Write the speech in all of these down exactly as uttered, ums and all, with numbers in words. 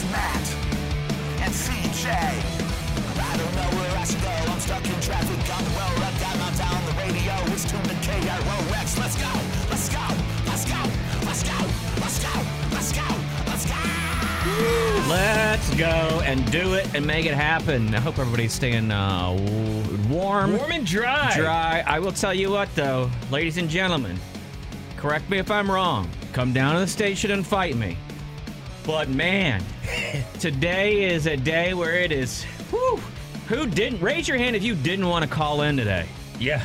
Matt and C J. I don't know where I should go. I'm stuck in traffic on the road. I've got my down the radio. It's tuned to K R O X. Let's go, let's go, let's go, let's go, let's go, let's go, let's go. Let's go and do it and make it happen. I hope everybody's staying uh, warm. Warm and dry. Dry. I will tell you what, though, ladies and gentlemen, correct me if I'm wrong. Come down to the station and fight me. But, man, today is a day where it is, whew, who didn't? Raise your hand if you didn't want to call in today. Yeah.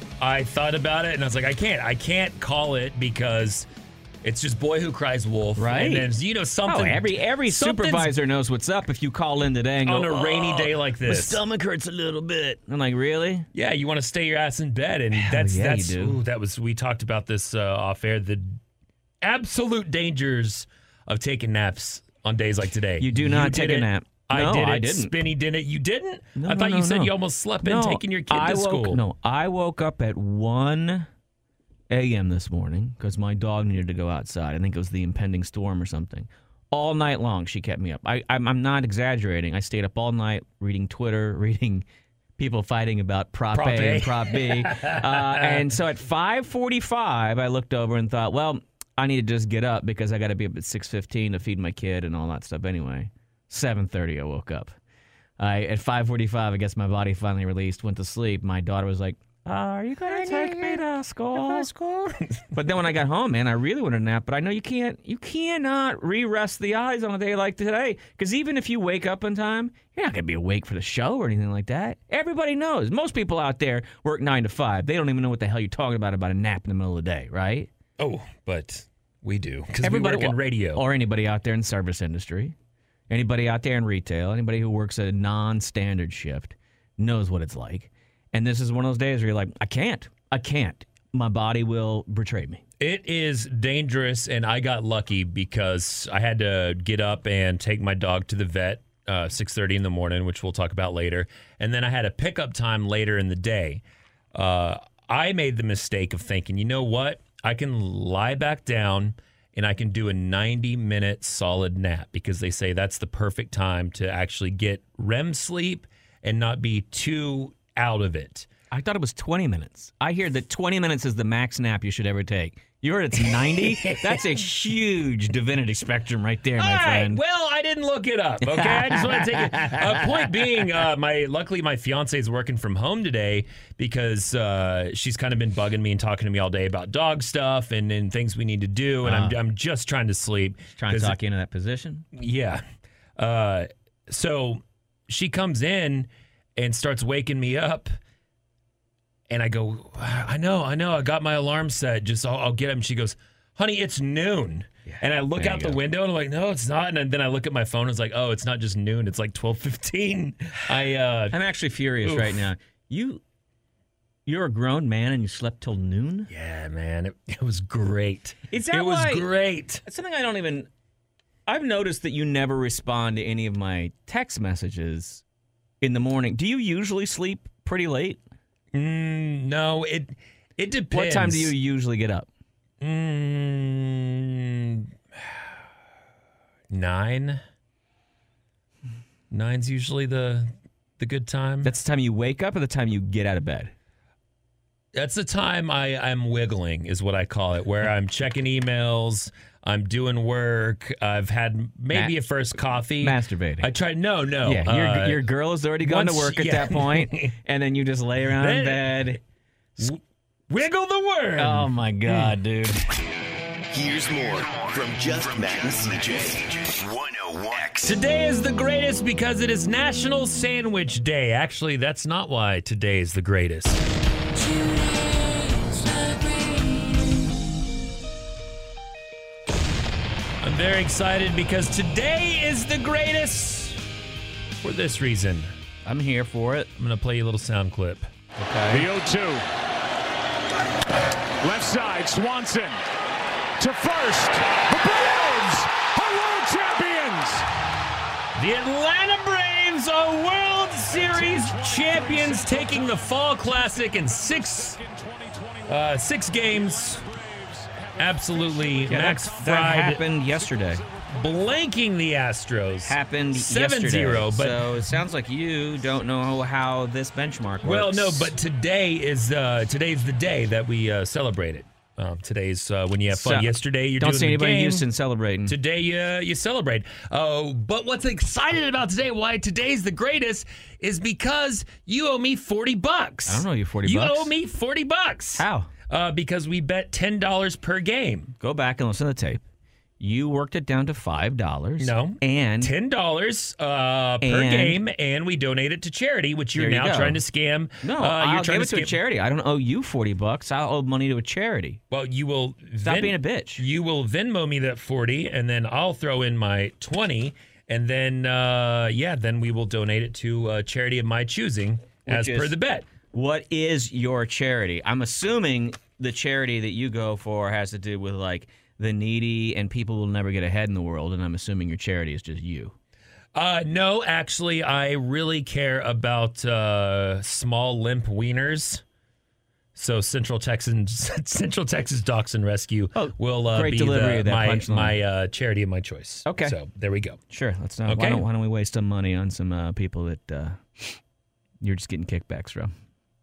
I thought about it, and I was like, I can't. I can't call it because it's just boy who cries wolf. Right. And then, you know, something. Oh, every every supervisor knows what's up if you call in today and on go, a rainy oh, day like this. My stomach hurts a little bit. I'm like, really? Yeah, you want to stay your ass in bed, and Hell that's yeah, that's you do. Ooh, that was we talked about this uh, off air. The absolute dangers of taking naps on days like today. You do not you take did a it. nap. I No, did it. I didn't. Spinny did it. You didn't? No, I no, thought no, you said no. you almost slept in No, taking your kid I to woke, school. No, I woke up at one a.m. this morning because my dog needed to go outside. I think it was the impending storm or something. All night long, she kept me up. I, I'm, I'm not exaggerating. I stayed up all night reading Twitter, reading people fighting about Prop, Prop A, A. and Prop B. uh, and so at five forty-five, I looked over and thought, well, I need to just get up because I got to be up at six fifteen to feed my kid and all that stuff anyway. seven thirty, I woke up. I, at five forty-five, I guess my body finally released, went to sleep. My daughter was like, uh, are you going to take me to school? school? But then when I got home, man, I really wanted a nap. But I know you can't, you cannot re-rest the eyes on a day like today. Because even if you wake up in time, you're not going to be awake for the show or anything like that. Everybody knows. Most people out there work nine to five. They don't even know what the hell you're talking about, about a nap in the middle of the day, right? Oh, but we do. Because we Everybody- work in radio. Or anybody out there in the service industry. Anybody out there in retail, anybody who works a non-standard shift knows what it's like. And this is one of those days where you're like, I can't. I can't. My body will betray me. It is dangerous, and I got lucky because I had to get up and take my dog to the vet uh, six thirty in the morning, which we'll talk about later. And then I had a pickup time later in the day. Uh, I made the mistake of thinking, you know what? I can lie back down and I can do a ninety-minute solid nap because they say that's the perfect time to actually get R E M sleep and not be too out of it. I thought it was twenty minutes. I hear that twenty minutes is the max nap you should ever take. You heard it's ninety? That's a huge divinity spectrum right there, my All right. friend. Well, I didn't look it up, okay? I just want to take it. Uh, point being, uh, my luckily my fiance is working from home today because uh, she's kind of been bugging me and talking to me all day about dog stuff and, and things we need to do, and Uh, I'm I'm just trying to sleep. Trying to 'cause- talk you into that position? Yeah. Uh, so she comes in and starts waking me up. And I go, I know, I know. I got my alarm set. Just I'll, I'll get up. And she goes, honey, it's noon. Yeah, and I look there out you the go. window and I'm like, no, it's not. And then I look at my phone and it's like, oh, it's not just noon. It's like twelve fifteen. I, uh, I'm actually furious Oof. right now. You, you're a grown man and you slept till noon? yeah, man, it, it was great. Is that it was why- great. That's something I don't even... I've noticed that you never respond to any of my text messages in the morning. Do you usually sleep pretty late? Mm, no, it it depends. What time do you usually get up? Mm, nine. Nine's usually the the good time. That's the time you wake up or the time you get out of bed? That's the time I, I'm wiggling, is what I call it, where I'm checking emails, I'm doing work, I've had maybe Ma- a first coffee. Masturbating. I tried, no, no. yeah, your, uh, your girl has already gone to once- work at yeah. that point, and then you just lay around in Then- bed. Wiggle the worm. Oh, my God, dude. Here's more from Just Matt and C J. one oh one X. Today is the greatest because it is National Sandwich Day. Actually, that's not why today is the greatest. I'm very excited because today is the greatest for this reason. I'm here for it. I'm going to play you a little sound clip. Okay. The oh two. Left side, Swanson. To first. The Braves are world champions. The Atlanta Braves are World Series champions, taking the Fall Classic in six, uh, six games. Absolutely, Yeah, Max that, that Fried. happened yesterday. blanking the Astros. Happened seven yesterday. zero, but so it sounds like you don't know how this benchmark works. well, no, but today is uh, today's the day that we uh, celebrate it. Um, today's uh, when you have fun. So, Yesterday, you're don't doing see the anybody game. in Houston celebrating. Today, you, you celebrate. Oh, but what's excited about today, why today's the greatest, is because you owe me forty bucks. I don't owe you forty you bucks. You owe me forty bucks. How? Uh, because we bet ten dollars per game. Go back and listen to the tape. You worked it down to five dollars. No. And ten dollars uh, per And- game, and we donate it to charity, which you're There you now go. trying to scam. no, uh, I'll you're trying give it to a scam- charity. I don't owe you forty bucks. I'll owe money to a charity. Well, you will Stop Ven- being a bitch. You will Venmo me that forty, and then I'll throw in my twenty, and then uh, yeah, then we will donate it to a charity of my choosing, as Which per is- the bet. What is your charity? I'm assuming the charity that you go for has to do with like the needy and people who will never get ahead in the world, and I'm assuming your charity is just you. Uh, no, actually, I really care about uh, small limp wieners. So Central Texas, Central Texas Dachshund Rescue Oh, will uh, great be delivery the, of that my punchline. my uh, charity of my choice. Okay. So there we go. Sure, let's not. Okay. Why, don't, why don't we waste some money on some uh, people that uh, you're just getting kickbacks from?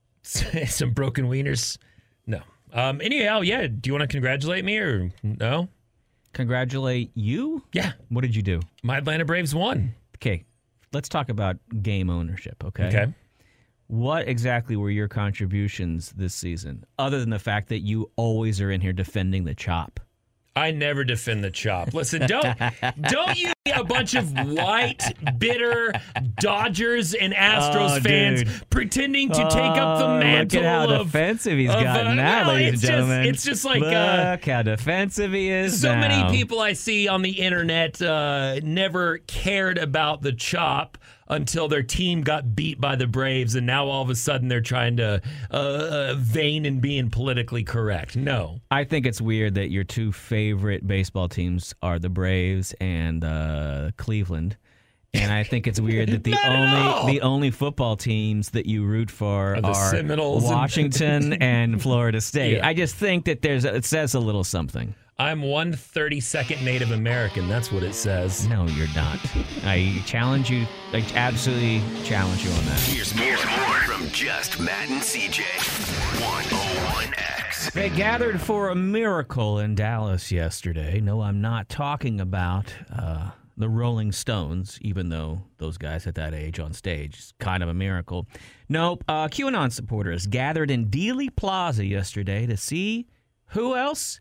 Some broken wieners. No. Um. Anyhow, yeah. Do you want to congratulate me or no? Congratulate you? Yeah. What did you do? My Atlanta Braves won. Okay, let's talk about game ownership, okay? Okay. What exactly were your contributions this season, other than the fact that you always are in here defending the chop? I never defend the chop. Listen, don't don't you be a bunch of white, bitter Dodgers and Astros Oh, fans dude. pretending to take up the Oh, mantle Look at how of defensive he's of, gotten uh, now, well, ladies and it's just- gentlemen. it's just like, look uh, how defensive he is. so now. many people I see on the internet uh, never cared about the chop until their team got beat by the Braves, and now all of a sudden they're trying to uh, uh, vain in being politically correct. No. I think it's weird that your two favorite baseball teams are the Braves and uh, Cleveland. And I think it's weird that the Not at all. only the only football teams that you root for Are the are Seminoles and- Washington and Florida State. Yeah. I just think that there's it says a little something. I'm one thirty-second Native American. That's what it says. No, you're not. I challenge you. I absolutely challenge you on that. Here's more, Here's more from Just Matt and C J. one oh one X. They gathered for a miracle in Dallas yesterday. No, I'm not talking about uh, the Rolling Stones, even though those guys at that age on stage is kind of a miracle. Nope. Uh, QAnon supporters gathered in Dealey Plaza yesterday to see who else?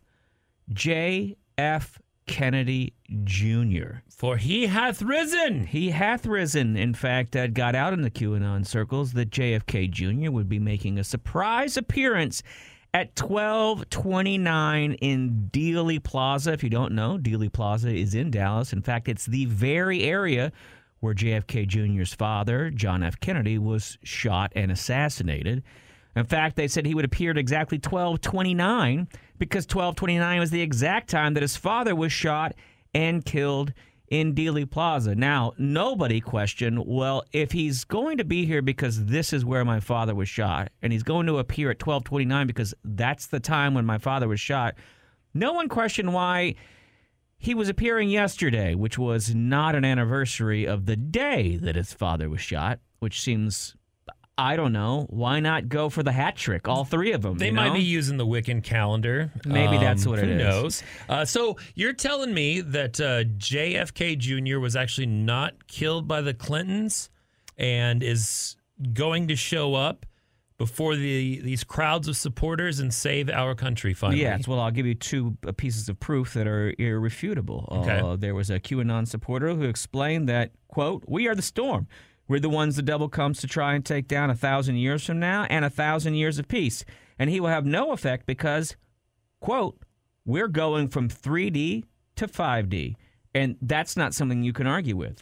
J F Kennedy Junior For he hath risen. He hath risen. In fact, it got out in the QAnon circles that J F K Junior would be making a surprise appearance at twelve twenty-nine in Dealey Plaza. If you don't know, Dealey Plaza is in Dallas. In fact, it's the very area where J F K Junior's father, John F. Kennedy, was shot and assassinated. In fact, they said he would appear at exactly twelve twenty-nine because twelve twenty-nine was the exact time that his father was shot and killed in Dealey Plaza. Now, nobody questioned, well, if he's going to be here because this is where my father was shot, and he's going to appear at twelve twenty-nine because that's the time when my father was shot, no one questioned why he was appearing yesterday, which was not an anniversary of the day that his father was shot, which seems... I don't know. Why not go for the hat trick? All three of them. They you might know? be using the Wiccan calendar. Maybe that's what it who is. Who knows? Uh, so you're telling me that uh, J F K Junior was actually not killed by the Clintons and is going to show up before the these crowds of supporters and save our country finally? Yes. Well, I'll give you two uh, pieces of proof that are irrefutable. Okay. Uh, there was a QAnon supporter who explained that, quote, "We are the storm. We're the ones the devil comes to try and take down a thousand years from now and a thousand years of peace. And he will have no effect because, quote, we're going from three D to five D. And that's not something you can argue with.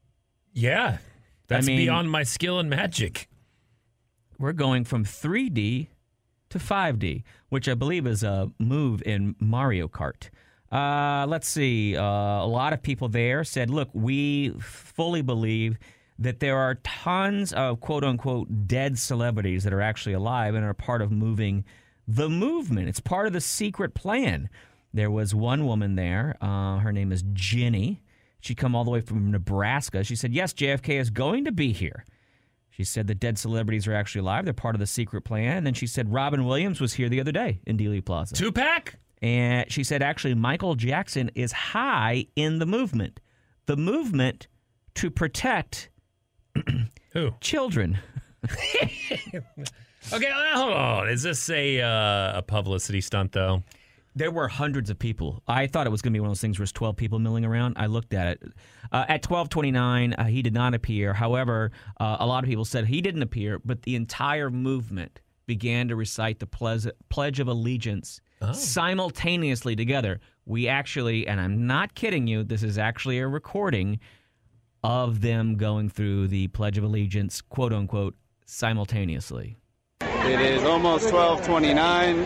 Yeah. That's mean- beyond my skill and magic. We're going from three D to five D, which I believe is a move in Mario Kart. Uh, let's see. Uh, a lot of people there said, look, we fully believe that there are tons of quote-unquote dead celebrities that are actually alive and are part of moving the movement. It's part of the secret plan. There was one woman there. Uh, her name is Jenny. She'd come all the way from Nebraska. She said, yes, J F K is going to be here. She said the dead celebrities are actually alive. They're part of the secret plan. And then she said Robin Williams was here the other day in Dealey Plaza. Two-pack? And she said, actually, Michael Jackson is high in the movement. The movement to protect Who? children. Okay, well, hold on. Is this a uh, a publicity stunt, though? There were hundreds of people. I thought it was going to be one of those things where it's twelve people milling around. I looked at it. Uh, at twelve twenty-nine, uh, he did not appear. However, uh, a lot of people said he didn't appear, but the entire movement began to recite the Ple- Pledge of Allegiance oh. simultaneously together. We actually, and I'm not kidding you, this is actually a recording of them going through the Pledge of Allegiance, quote unquote, simultaneously. It is almost twelve twenty-nine.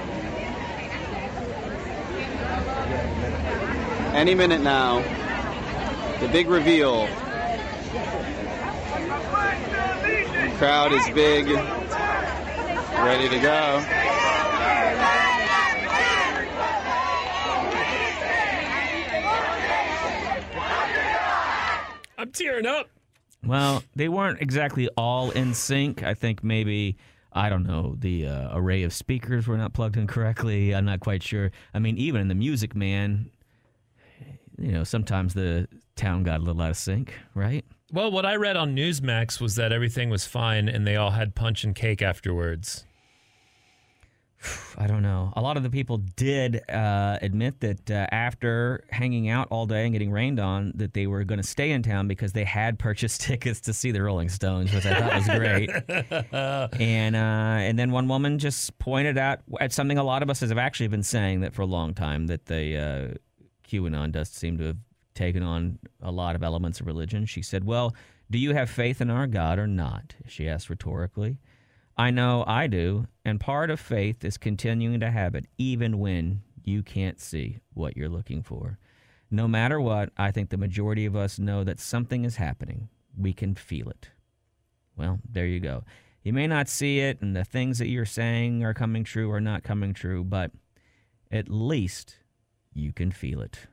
Any minute now, the big reveal. The crowd is big, ready to go. I'm tearing up. Well, they weren't exactly all in sync. I think maybe, I don't know, the uh, array of speakers were not plugged in correctly. I'm not quite sure. I mean, even in the Music Man, you know, sometimes the town got a little out of sync, right? Well, what I read on Newsmax was that everything was fine and they all had punch and cake afterwards. I don't know. A lot of the people did uh, admit that uh, after hanging out all day and getting rained on, that they were going to stay in town because they had purchased tickets to see the Rolling Stones, which I thought was great. and uh, and then one woman just pointed out at something a lot of us have actually been saying that for a long time, that the uh, QAnon does seem to have taken on a lot of elements of religion. She said, well, do you have faith in our God or not? She asked rhetorically. I know I do, and part of faith is continuing to have it even when you can't see what you're looking for. No matter what, I think the majority of us know that something is happening. We can feel it. Well, there you go. You may not see it, and the things that you're saying are coming true or not coming true, but at least you can feel it.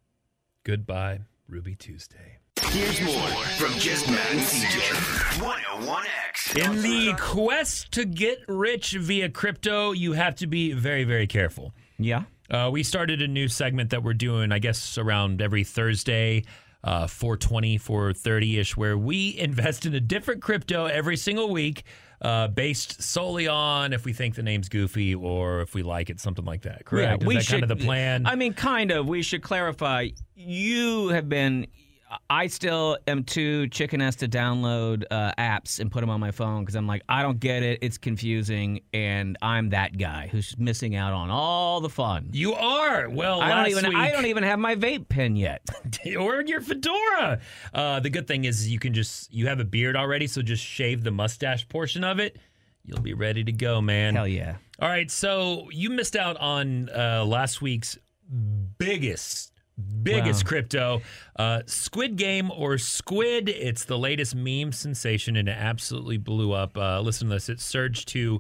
Goodbye, Ruby Tuesday. Here's more from Just Matt and C J. one oh one X. In the quest to get rich via crypto, you have to be very, very careful. Yeah. Uh, we started a new segment that we're doing, I guess, around every Thursday, uh, four twenty, four thirty-ish, where we invest in a different crypto every single week, uh, based solely on if we think the name's goofy or if we like it, something like that. Correct? Yeah, we Is that should, kind of the plan? I mean, kind of. We should clarify. You have been... I still am too chicken-ass to download uh, apps and put them on my phone because I'm like, I don't get it. It's confusing, and I'm that guy who's missing out on all the fun. You are. Well, I last don't even. week, I don't even have my vape pen yet. or your fedora. Uh, the good thing is you can just you have a beard already, so just shave the mustache portion of it. You'll be ready to go, man. Hell yeah! All right, so you missed out on uh, last week's biggest. Biggest Wow. crypto, uh, Squid Game or Squid. It's the latest meme sensation, and it absolutely blew up. Uh, listen to this. It surged to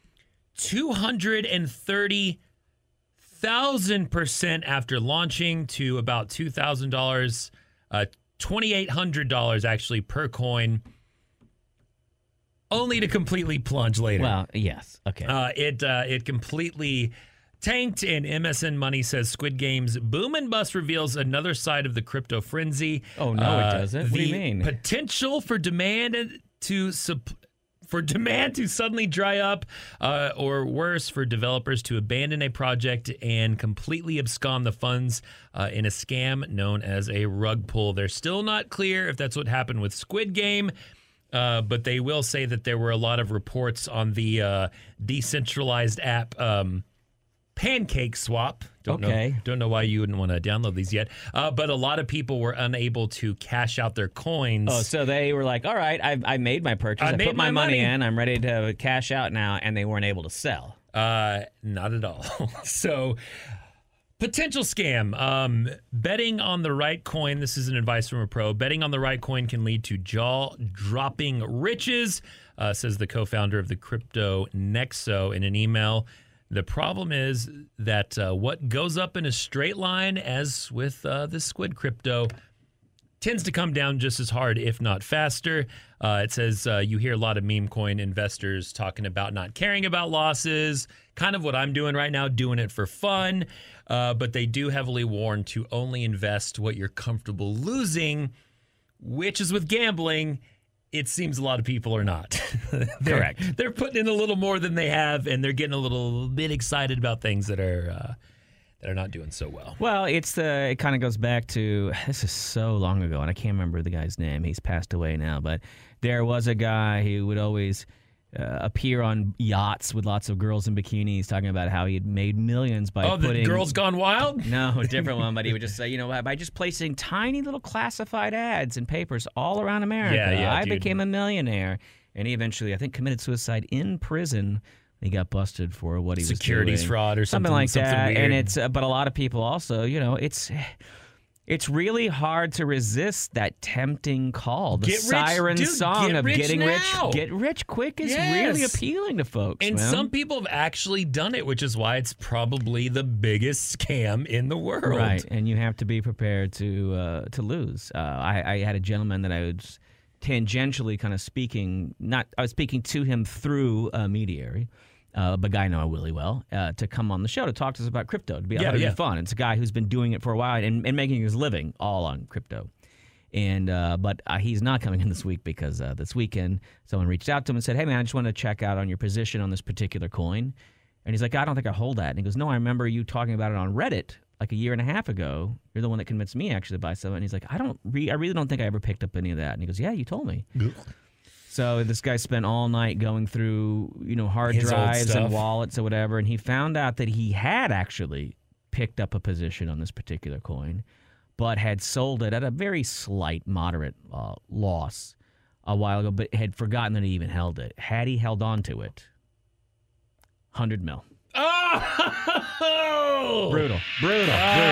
two hundred thirty thousand percent after launching to about two thousand dollars, uh, two thousand eight hundred dollars actually per coin, only to completely plunge later. Well, yes. Okay. Uh, it uh, it completely tanked, and M S N Money says Squid Game's boom and bust reveals another side of the crypto frenzy. Oh, no, Uh, it doesn't. What do you the mean? Potential for demand to sup- for demand to suddenly dry up, uh, or worse, for developers to abandon a project and completely abscond the funds uh, in a scam known as a rug pull. They're still not clear if that's what happened with Squid Game. Uh, but they will say that there were a lot of reports on the uh, decentralized app um, Pancake Swap. Don't Okay. know, don't know why you wouldn't want to download these yet. Uh, but a lot of people were unable to cash out their coins. Oh, so they were like, all right, I, I made my purchase. I I, made put my, my money money. in. I'm ready to cash out now, and they weren't able to sell. Uh, not at all. So, potential scam. Um, betting on the right coin. This is an advice from a pro. Betting on the right coin can lead to jaw-dropping riches, uh, says the co-founder of the crypto Nexo in an email. The problem is that uh, what goes up in a straight line, as with uh, the squid crypto, tends to come down just as hard, if not faster. Uh, it says uh, you hear a lot of meme coin investors talking about not caring about losses, kind of what I'm doing right now, doing it for fun. Uh, but they do heavily warn to only invest what you're comfortable losing, which is with gambling. It seems a lot of people are not. they're, Correct. They're putting in a little more than they have, and they're getting a little bit excited about things that are uh, that are not doing so well. Well, it's the. It kind of goes back to, this is so long ago, and I can't remember the guy's name. He's passed away now, but there was a guy who would always uh, appear on yachts with lots of girls in bikinis, talking about how he had made millions by oh, putting. the Girls Gone Wild? No, a different one, but he would just say, you know, by just placing tiny little classified ads in papers all around America, Yeah, yeah, I dude. became a millionaire. And he eventually, I think, committed suicide in prison. He got busted for what he was doing. Securities fraud or something, like something that. weird. And it's, uh, but a lot of people also, you know, it's. It's really hard to resist that tempting call. The Get rich, siren dude, song get of rich getting now. rich, get rich quick is Yes. really appealing to folks. And man. some people have actually done it, which is why it's probably the biggest scam in the world. Right, and you have to be prepared to uh, to lose. Uh, I, I had a gentleman that I was tangentially kind of speaking, not I was speaking to him through a mediary, uh, a guy I know really well, uh, to come on the show to talk to us about crypto. To be, Yeah, to yeah. be fun. It's a guy who's been doing it for a while and, and making his living all on crypto. And uh, but uh, he's not coming in this week because uh, this weekend someone reached out to him and said, "Hey man, I just want to check out on your position on this particular coin." And he's like, "I don't think I hold that." And he goes, "No, I remember you talking about it on Reddit like a year and a half ago. You're the one that convinced me actually to buy some." And he's like, "I don't, re- I really don't think I ever picked up any of that." And he goes, "Yeah, you told me." So this guy spent all night going through, you know, hard His old drives and stuff. wallets or whatever, and he found out that he had actually picked up a position on this particular coin, but had sold it at a very slight, moderate uh, loss a while ago, but had forgotten that he even held it. Had he held on to it, one hundred mil. Oh! Brutal, brutal,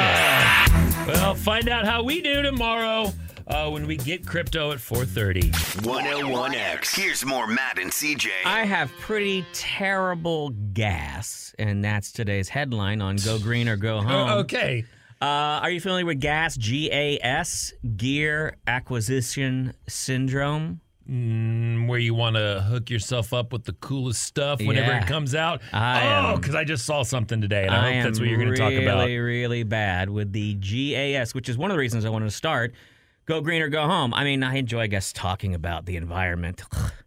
Ah. Well, find out how we do tomorrow uh, when we get crypto at four thirty. one oh one X. Here's more Matt and C J. I have pretty terrible gas, and that's today's headline on Go Green or Go Home. Oh, okay. Uh, are you familiar with GAS? G A S, Gear Acquisition Syndrome. Mm, where you want to hook yourself up with the coolest stuff whenever Yeah. it comes out. I oh, am- because I just saw something today, and I, I hope that's am what you're going to talk about. really, really bad with the G A S, which is one of the reasons I wanted to start Go Green or Go Home. I mean, I enjoy, I guess, talking about the environment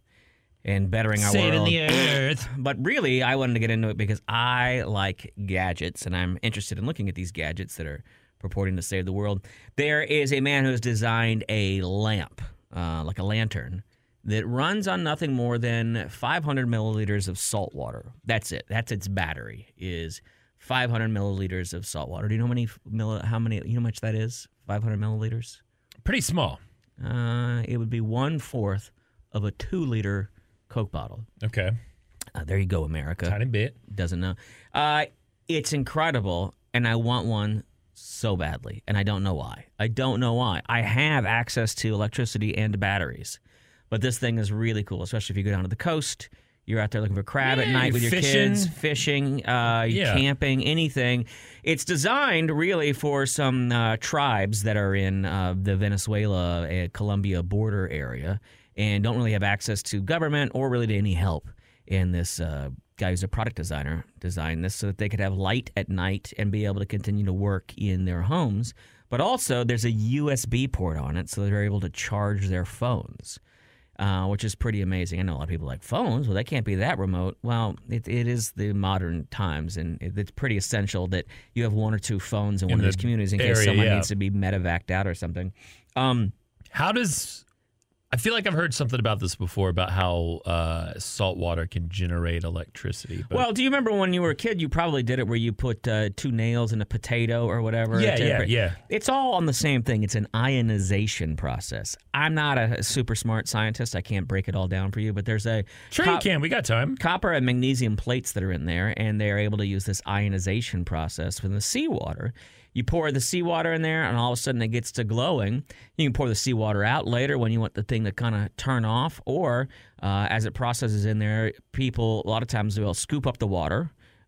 and bettering our Saving world. the earth. But really, I wanted to get into it because I like gadgets, and I'm interested in looking at these gadgets that are purporting to save the world. There is a man who has designed a lamp, uh, like a lantern, that runs on nothing more than five hundred milliliters of salt water. That's it. That's its battery, is five hundred milliliters of salt water. Do you know how many, milli- how many, you know how much that is? five hundred milliliters? Pretty small. Uh, it would be one-fourth of a two-liter Coke bottle. Okay. Uh, there you go, America. Tiny bit. Doesn't know. Uh, it's incredible, and I want one so badly, and I don't know why. I don't know why. I have access to electricity and batteries, but this thing is really cool, especially if you go down to the coast. You're out there looking for crab at Yeah, night with your fishing. kids, fishing, uh, Yeah. camping, anything. It's designed really for some uh, tribes that are in uh, the Venezuela, uh, Colombia border area and don't really have access to government or really to any help. And this uh, guy who's a product designer designed this so that they could have light at night and be able to continue to work in their homes. But also there's a U S B port on it so they're able to charge their phones. Uh, which is pretty amazing. I know a lot of people like phones. Well, that can't be that remote. Well, it, it is the modern times, and it, it's pretty essential that you have one or two phones in, In one of the these communities in case area, someone yeah. needs to be medevaced out or something. Um, How does... I feel like I've heard something about this before, about how uh, salt water can generate electricity. But well, do you remember when you were a kid, you probably did it where you put uh, two nails in a potato or whatever? Yeah, to- yeah, yeah. It's all on the same thing. It's an ionization process. I'm not a super smart scientist. I can't break it all down for you, but there's a... Sure co- you can. We got time. copper and magnesium plates that are in there, and they're able to use this ionization process with the seawater. You pour the seawater in there, and all of a sudden it gets to glowing. You can pour the seawater out later when you want the thing to kind of turn off, or uh, as it processes in there, people, a lot of times, will scoop up the water,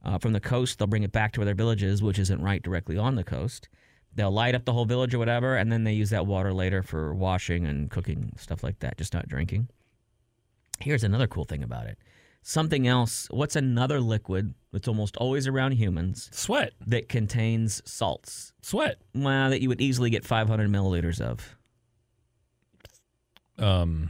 Uh, from the coast, they'll bring it back to where their village is, which isn't right directly on the coast. They'll light up the whole village or whatever, and then they use that water later for washing and cooking, stuff like that, just not drinking. Here's another cool thing about it. Something else, what's another liquid that's almost always around humans Sweat. that contains salts? Sweat. Well, that you would easily get five hundred milliliters of. Um,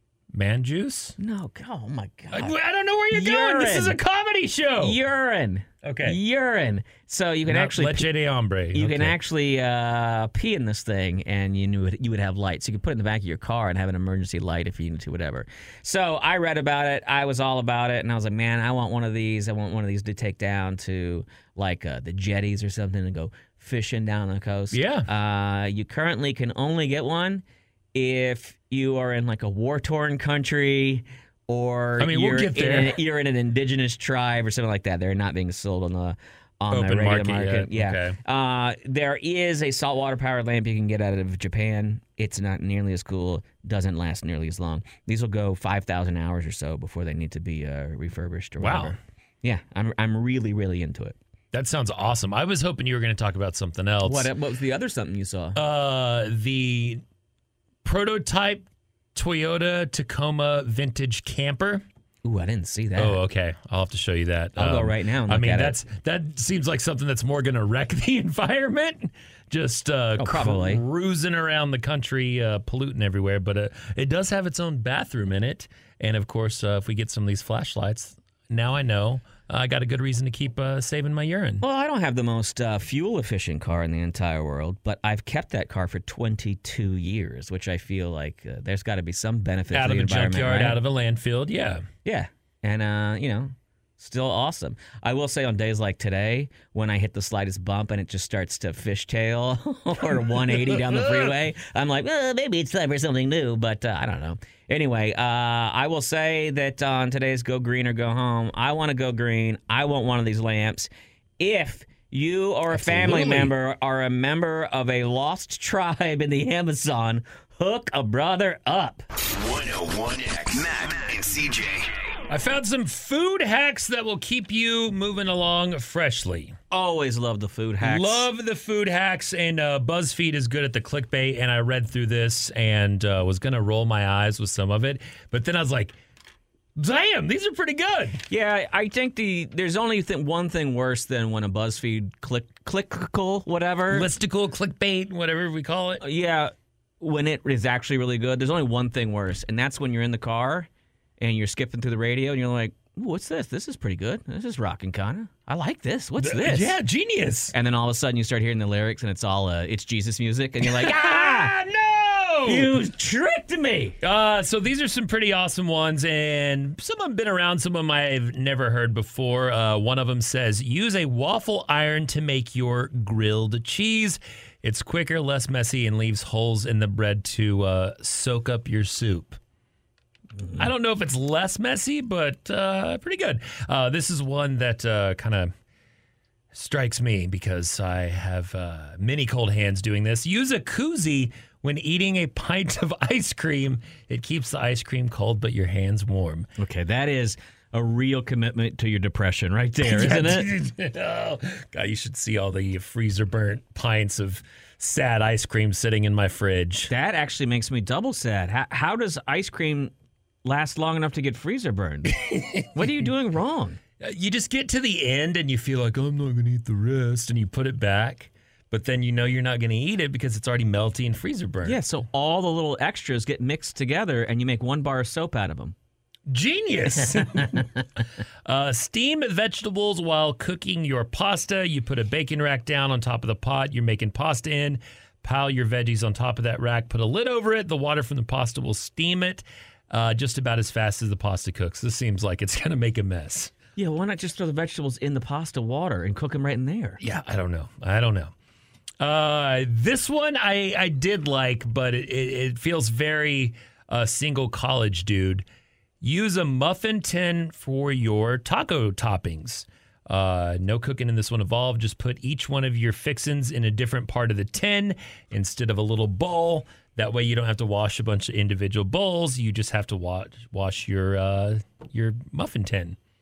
man juice? No, oh my God. I, I don't know where you're going. This is a Urine. comedy show. Urine. Okay. Urine. So you can Not actually leche de hombre. you can Okay. actually uh, pee in this thing, and you knew it, you would have lights. You could put it in the back of your car and have an emergency light if you need to, whatever. So I read about it. I was all about it, and I was like, man, I want one of these. I want one of these to take down to like uh, the jetties or something and go fishing down the coast. Yeah. Uh, you currently can only get one if you are in like a war-torn country. Or I mean, we'll you're, get there. in a, you're in an indigenous tribe or something like that. They're not being sold on the on Open the regular market market. yet. Yeah. Okay. Uh, there is a saltwater powered lamp you can get out of Japan. It's not nearly as cool. Doesn't last nearly as long. These will go five thousand hours or so before they need to be uh, refurbished or Wow. whatever. Yeah, I'm I'm really really into it. That sounds awesome. I was hoping you were going to talk about something else. What what was the other something you saw? Uh, the prototype Toyota Tacoma vintage camper. Ooh, I didn't see that. Oh, okay. I'll have to show you that. I'll go right now and I look mean, at it. that's that seems like something that's more going to wreck the environment. Just uh, Oh, probably. cruising around the country, uh, polluting everywhere. But uh, it does have its own bathroom in it. And of course, uh, if we get some of these flashlights, now I know uh, I got a good reason to keep uh, saving my urine. Well, I don't have the most uh, fuel-efficient car in the entire world, but I've kept that car for twenty-two years, which I feel like uh, there's got to be some benefit Out to of the a environment, junkyard, right? out of a landfill, yeah. Yeah, and uh, you know, still awesome. I will say on days like today, when I hit the slightest bump and it just starts to fishtail or one eighty down the freeway, I'm like, well, maybe it's time for something new, but uh, I don't know. Anyway, uh, I will say that on today's Go Green or Go Home, I want to go green. I want one of these lamps. If you or a family Absolutely. member are a member of a lost tribe in the Amazon, hook a brother up. one oh one X. Matt and C J. I found some food hacks that will keep you moving along freshly. Always love the food hacks. Love the food hacks, and uh, BuzzFeed is good at the clickbait, and I read through this and uh, was going to roll my eyes with some of it, but then I was like, damn, these are pretty good. Yeah, I think the there's only th- one thing worse than when a BuzzFeed click clickable whatever. Listicle, clickbait, whatever we call it. Yeah, when it is actually really good. There's only one thing worse, and that's when you're in the car and you're skipping through the radio and you're like, ooh, what's this? This is pretty good. This is rocking kinda. I like this. What's this? Yeah, genius. And then all of a sudden you start hearing the lyrics and it's all uh, it's Jesus music and you're like, ah, Ah, no! you tricked me. Uh, so these are some pretty awesome ones, and some of them been around, some of them I've never heard before. Uh, one of them says, use a waffle iron to make your grilled cheese. It's quicker, less messy, and leaves holes in the bread to uh, soak up your soup. I don't know if it's less messy, but uh, pretty good. Uh, this is one that uh, kind of strikes me because I have uh, many cold hands doing this. Use a koozie when eating a pint of ice cream. It keeps the ice cream cold, but your hands warm. Okay, that is a real commitment to your depression right there, isn't it? Oh, God, you should see all the freezer burnt pints of sad ice cream sitting in my fridge. That actually makes me double sad. How, how does ice cream last long enough to get freezer burned? What are you doing wrong? Uh, You just get to the end and you feel like, oh, I'm not going to eat the rest, and you put it back. But then you know you're not going to eat it because it's already melty and freezer burnt. Yeah, so all the little extras get mixed together and you make one bar of soap out of them. Genius. uh, steam vegetables while cooking your pasta. You put a baking rack down on top of the pot you're making pasta in. Pile your veggies on top of that rack. Put a lid over it. The water from the pasta will steam it uh, just about as fast as the pasta cooks. This seems like it's going to make a mess. Yeah, why not just throw the vegetables in the pasta water and cook them right in there? Yeah, I don't know. I don't know. Uh, this one I, I did like, but it, it, it feels very uh, single college dude. Use a muffin tin for your taco toppings. Uh, no cooking in this one involved. Just put each one of your fixins in a different part of the tin instead of a little bowl. That way you don't have to wash a bunch of individual bowls. You just have to wash wash your uh, your muffin tin.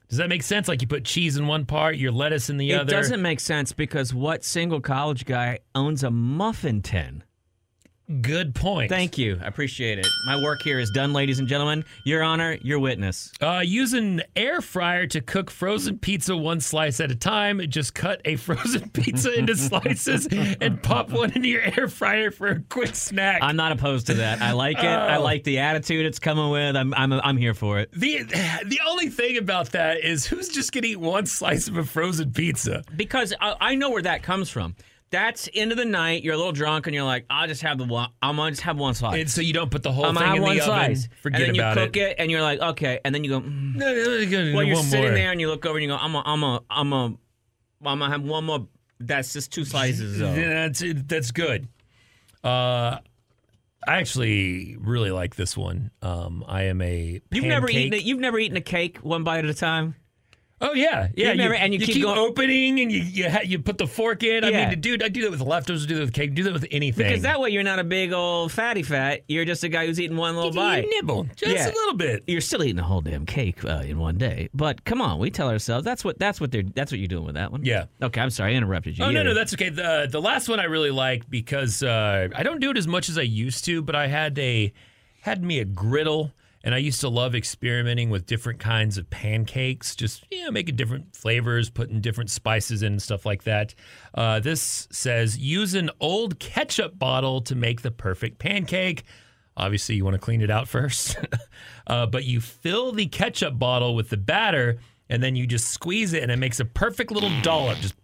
Does that make sense? Like you put cheese in one part, your lettuce in the It other? It doesn't make sense because what single college guy owns a muffin tin? Good point. Thank you. I appreciate it. My work here is done, ladies and gentlemen. Your Honor, your witness. Uh, use an air fryer to cook frozen pizza one slice at a time. Just cut a frozen pizza into slices and pop one into your air fryer for a quick snack. I'm not opposed to that. I like it. I Oh. like the attitude it's coming with. I'm I'm I'm here for it. The the only thing about that is who's just going to eat one slice of a frozen pizza? Because I, I know where that comes from. That's end of the night. You're a little drunk, and you're like, "I'll just have the one. I'm gonna just have one slice." And so you don't put the whole I'm gonna thing have in one the slice. oven. Forget and then you about cook it. it. and you're like, "Okay." And then you go. Mm. No, no, no, no, Well, you're one sitting more. there, and you look over, and you go, "I'm a, I'm a, I'm a, I'm gonna have one more." That's just two slices. Though. Yeah, that's that's good. Uh, I actually really like this one. Um, I am a You've never pancake- eaten it. You've never eaten a cake one bite at a time. Oh yeah, yeah. You've never- and you keep going- opening, and you you, ha- you put the fork in. I Yeah. mean, dude, I do that with leftovers. I do that with cake. Do that with anything. Because that way you're not a big old fatty fat. You're just a guy who's eating one little you bite. nibble just Yeah. a little bit. You're still eating a whole damn cake uh, in one day. But come on, we tell ourselves that's what that's what they're that's what you're doing with that one. Yeah. Okay, I'm sorry, I interrupted you. Oh no, Yeah. no, that's okay. The the last one I really like because uh, I don't do it as much as I used to, but I had a had me a griddle. And I used to love experimenting with different kinds of pancakes, just, you know, making different flavors, putting different spices in and stuff like that. Uh, this says, use an old ketchup bottle to make the perfect pancake. Obviously, you want to clean it out first. uh, but you fill the ketchup bottle with the batter, and then you just squeeze it, and it makes a perfect little dollop. Just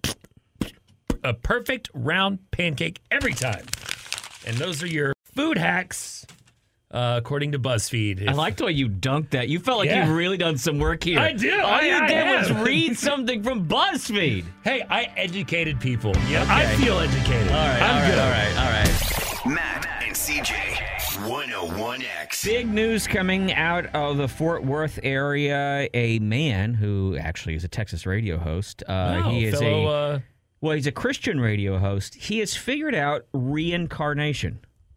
a perfect round pancake every time. And those are your food hacks. Uh, according to BuzzFeed. I like the way you dunked that. You felt like Yeah. you've really done some work here. I do. All I- you I did was have. read something from BuzzFeed. Hey, I educated people. Yeah, Okay. I feel educated. All right, I'm all right, good. all right, all right. Matt and C J, one oh one X. Big news coming out of the Fort Worth area. A man who actually is a Texas radio host. Uh, Oh, he is fellow, a uh, well, he's a Christian radio host. He has figured out reincarnation.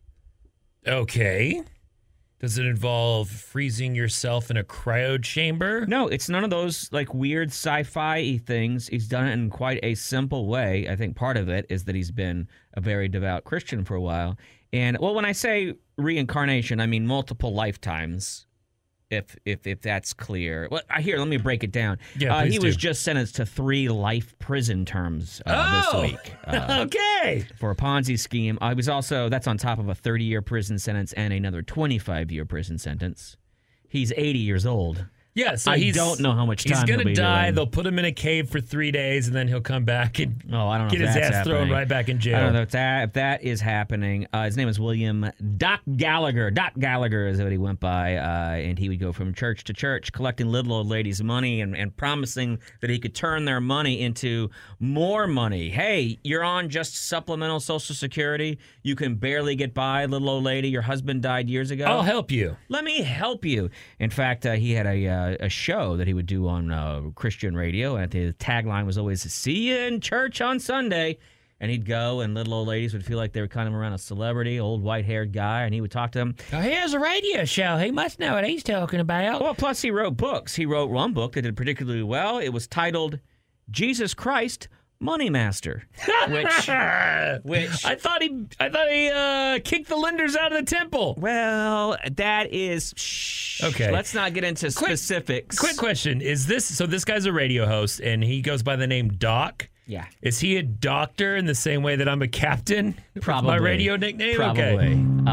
okay. Does it involve freezing yourself in a cryo chamber? No, it's none of those like weird sci-fi things. He's done it in quite a simple way. I think part of it is that he's been a very devout Christian for a while. And well, when I say reincarnation, I mean multiple lifetimes. If if if that's clear. Well, here, let me break it down. Yeah, uh, please he do. was just sentenced to three life prison terms uh, Oh! this week. Uh, okay. for a Ponzi scheme. I was also, that's on top of a thirty-year prison sentence and another twenty-five-year prison sentence. He's eighty years old. Yeah, so I he's, don't know how much he's time gonna he'll be die. doing. They'll put him in a cave for three days, and then he'll come back and Oh, I don't know get if his that's ass thrown happening. right back in I jail. don't know if that, if that is happening. Uh, his name is William Doc Gallagher. Doc Gallagher is what he went by, uh, and he would go from church to church collecting little old ladies' money and, and promising that he could turn their money into more money. Hey, you're on just supplemental Social Security. You can barely get by, little old lady. Your husband died years ago. I'll help you. Let me help you. In fact, uh, he had a uh, a show that he would do on uh, Christian radio, and the tagline was always "See you in church on Sunday." And he'd go, and little old ladies would feel like they were kind of around a celebrity, old white-haired guy, and he would talk to them. Oh, here's a radio show. He must know what he's talking about. Well, plus he wrote books. He wrote one book that did particularly well. It was titled "Jesus Christ, Money Master," which, which I thought he, I thought he uh, kicked the lenders out of the temple. well, that is shh. Okay. Let's not get into Quick- specifics. Quick question: is this so? This guy's a radio host, and he goes by the name Doc. Yeah. Is he a doctor in the same way that I'm a captain? with Probably. my radio nickname. Probably. Okay.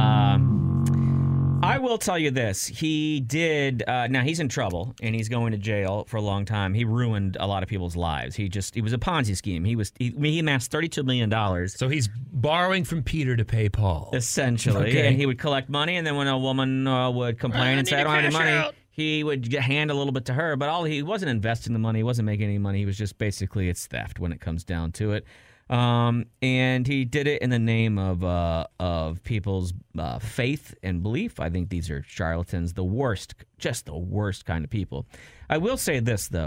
Um, I will tell you this. He did. Uh, now he's in trouble and he's going to jail for a long time. He ruined a lot of people's lives. He just. He was a Ponzi scheme. He was. He, I mean, he amassed thirty-two million dollars. So he's borrowing from Peter to pay Paul. Essentially, Okay. and he would collect money, and then when a woman uh, would complain I and need say, "I to don't have any cash money," out. he would get, hand a little bit to her. But all he wasn't investing the money, he wasn't making any money. He was just basically it's theft when it comes down to it. Um, and he did it in the name of uh, of people's uh, faith and belief. I think these are charlatans, the worst, just the worst kind of people. I will say this though.